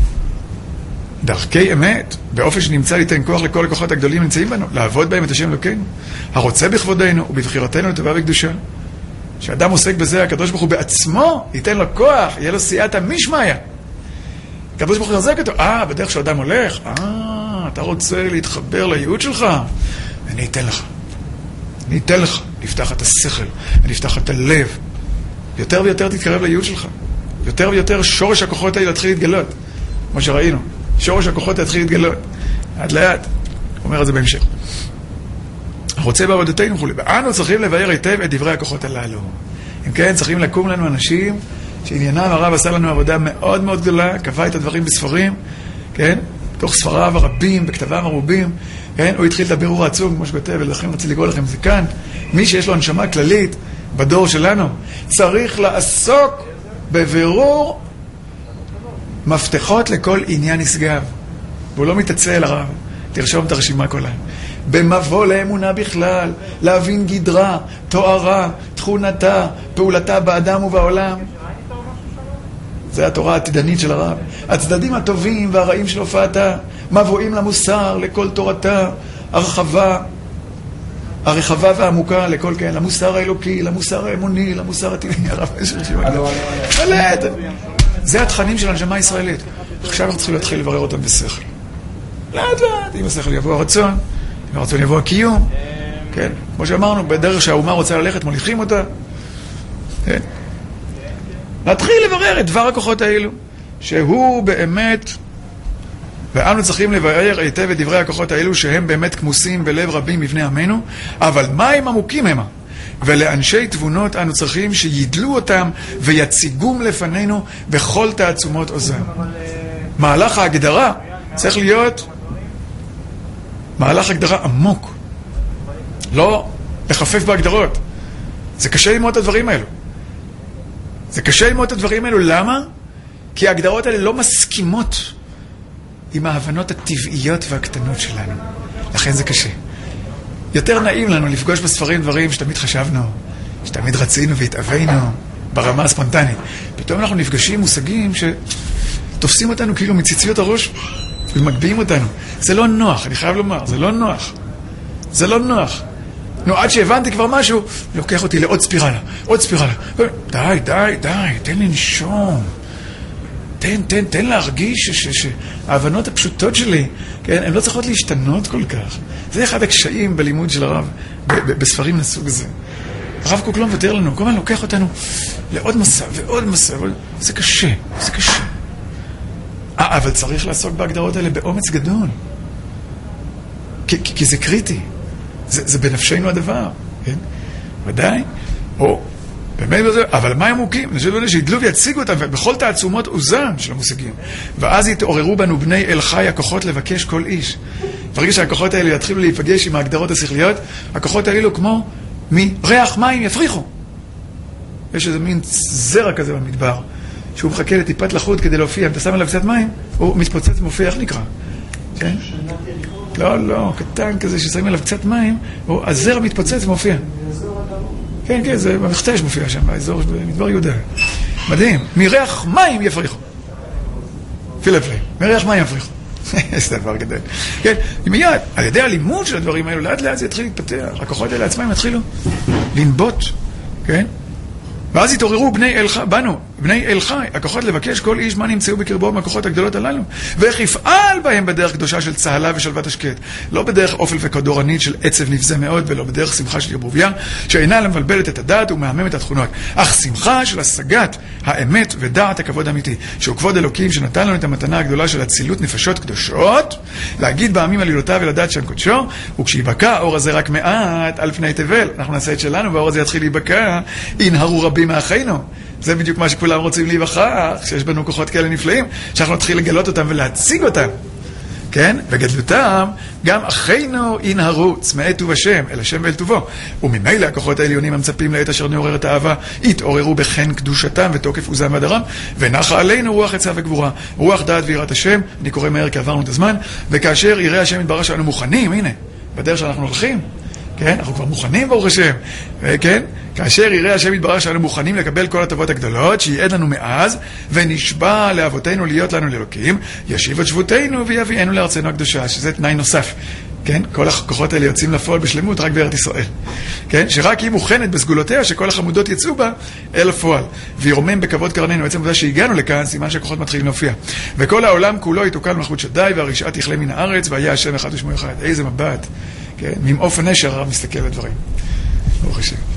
דרכי אמת, באופן שנמצא ליתן כוח לכל הכוחות הגדולים נמצאים בנו, לעבוד בהם את השם אלוקינו, הרוצה בכבודנו ובבחירתנו לטובה וקדושה. שאדם עוסק בזה, הקדוש ברוך הוא בעצמו ייתן לו כוח, יהיה לו סייעתא משמיא. הקדוש ברוך הוא יחזק אותו. אה, בדרך שאדם הולך, אה, אתה רוצה להתחבר לייעוד שלך? אני אתן לך. אני אתן לך. נפתח את השכל, נפתח את הלב. יותר ויותר תתקרב לייעוד שלך. יותר ויותר שורש הכוחות האלה יתחיל להתגלות. כמו שראינו. שורש הכוחות יתחיל להתגלות. עד ליד. אומר את זה בהמשך. רוצה בעבודתנו וכו'. ואנו צריכים לבאר היטב את דברי הכוחות הללו. אם כן, צריכים לקום לנו אנשים שעניינם הרב עשה לנו עבודה מאוד מאוד גדולה, קבע את הדברים בספרים, כן? תוך ספריו הרבים, בכתביו הרובים, כן? הוא התחיל את הבירור העצום, כמו שכותב, ולכן רציתי לגאול לכם זה כאן. מי שיש לו הנשמה כללית בדור שלנו, צריך לעסוק בבירור מפתחות לכל עניין נשגב. והוא לא מתעצל הרב. תרשום את הרשימה כולה. במבוא לאמונה בכלל, להבין גדרה, תוארה, תכונתה, פעולתה באדם ובעולם. זה התורה העתידנית של הרב. הצדדים הטובים והרעים של הופעתה, מבואים למוסר, לכל תורתה, הרחבה, הרחבה והעמוקה, לכל כן, למוסר האלוקי, למוסר האמוני, למוסר הטבעי, הרב יש רשימה. זה התכנים של הנשמה הישראלית. עכשיו אנחנו צריכים להתחיל לברר אותם בשכל. לאט לאט, אם השכל יבוא הרצון, אם הרצון יבוא הקיום, כן? כמו שאמרנו, בדרך שהאומה רוצה ללכת, מוליכים אותה. כן? להתחיל לברר את דבר הכוחות האלו, שהוא באמת, ואנו צריכים לברר היטב את דברי הכוחות האלו, שהם באמת כמוסים בלב רבים מבני עמנו, אבל מים עמוקים המה? ולאנשי תבונות אנו צריכים שידלו אותם ויציגום לפנינו בכל תעצומות עוזם. מהלך ההגדרה צריך להיות מהלך הגדרה עמוק, לא לחפף בהגדרות. זה קשה ללמוד את הדברים האלו. זה קשה ללמוד את הדברים האלו. למה? כי ההגדרות האלה לא מסכימות עם ההבנות הטבעיות והקטנות שלנו. לכן זה קשה. יותר נעים לנו לפגוש בספרים דברים שתמיד חשבנו, שתמיד רצינו והתאווינו ברמה הספונטנית. פתאום אנחנו נפגשים מושגים שתופסים אותנו כאילו מציציות הראש ומגביעים אותנו. זה לא נוח, אני חייב לומר, זה לא נוח. זה לא נוח. נו, עד שהבנתי כבר משהו, לוקח אותי לעוד ספירלה, עוד ספירלה. די, די, די, תן לי נשום. תן, תן, תן להרגיש שההבנות הפשוטות שלי, כן, הן לא צריכות להשתנות כל כך. זה אחד הקשיים בלימוד של הרב, בספרים לסוג הזה. הרב קוק לא מוותר לנו, כל הזמן לוקח אותנו לעוד מסע ועוד מסע, זה קשה, זה קשה. אה, אבל צריך לעסוק בהגדרות האלה באומץ גדול. כי, כי, כי זה קריטי. זה, זה בנפשנו הדבר, כן? ודאי. או, באמת בזה, אבל מה הם מוקים? אני חושב שידלו ויציגו אותם בכל תעצומות עוזם של המושגים. ואז יתעוררו בנו בני אל חי הכוחות לבקש כל איש. ברגע שהכוחות האלה יתחילו להיפגש עם ההגדרות השכליות, הכוחות האלו כמו מריח מים יפריחו. יש איזה מין זרע כזה במדבר, שהוא מחכה לטיפת לחוט כדי להופיע, אם אתה שם עליו קצת מים, הוא מתפוצץ ומופיע, איך נקרא? כן? לא, לא, קטן כזה ששמים עליו קצת מים, הזרע מתפוצץ ומופיע. כן, כן, זה במכתש מופיע שם, באזור במדבר יהודה. מדהים, מריח מים יפריחו. פילפלי, מריח מים יפריחו. איזה דבר גדול. כן, מיד, על ידי הלימוד של הדברים האלו, לאט לאט זה יתחיל להתפתח. הכוחות האלה עצמם יתחילו לנבוט, כן? ואז התעוררו בני אל חי, בנו, בני אל חי, הכוחות לבקש כל איש מה נמצאו בקרבו מהכוחות הגדולות הללו, ואיך יפעל בהם בדרך קדושה של צהלה ושלוות השקט. לא בדרך אופל וכדורנית של עצב נבזה מאוד, ולא בדרך שמחה של ירבוביה, שאינה למבלבלת את הדעת ומהממת התכונות, אך שמחה של השגת האמת ודעת הכבוד האמיתי, שהוא כבוד אלוקים שנתן לנו את המתנה הגדולה של הצילות נפשות קדושות, להגיד בעמים עלילותיו ולדעת שם קודשו, וכשיבקע האור הזה רק מעט על פני תבל, אנחנו נעשה את שלנו, והאור הזה יתחיל להיבקע, ינהרו רבים מאחינו. זה בדיוק מה שכולם רוצים להיווכח, שיש בנו כוחות כאלה נפלאים, שאנחנו נתחיל לגלות אותם ולהציג אותם, כן? וגדלותם, גם אחינו ינהרו, צמאי טוב השם, אל השם ואל טובו. וממילא הכוחות העליונים המצפים לעת אשר נעורר את האהבה, יתעוררו בחן קדושתם ותוקף עוזם והדרם, ונחה עלינו רוח עצה וגבורה, רוח דעת ויראת השם, אני קורא מהר כי עברנו את הזמן, וכאשר יראה השם יתברך שאנו מוכנים, הנה, בדרך שאנחנו הולכים, כן? אנחנו כבר מוכנים ברוך השם, כן? כאשר יראה השם יתברך שאנו מוכנים לקבל כל הטובות הגדולות שיעד לנו מאז, ונשבע לאבותינו להיות לנו לאלוקים, ישיב את שבותנו ויביאנו לארצנו הקדושה, שזה תנאי נוסף, כן? כל הכוחות האלה יוצאים לפועל בשלמות רק בארץ ישראל, כן? שרק היא מוכנת בסגולותיה שכל החמודות יצאו בה אל הפועל, וירומם בכבוד קרננו. עצם עובדה שהגענו לכאן, סימן שהכוחות מתחילים להופיע, וכל העולם כולו יתוקן מלכות שדי, והרשעה תכלה מן הארץ, והיה השם אחד ושמו אחד. איזה מבט, כן? ממעוף הנשר הרב מסתכל על הדברים. ברוך השם.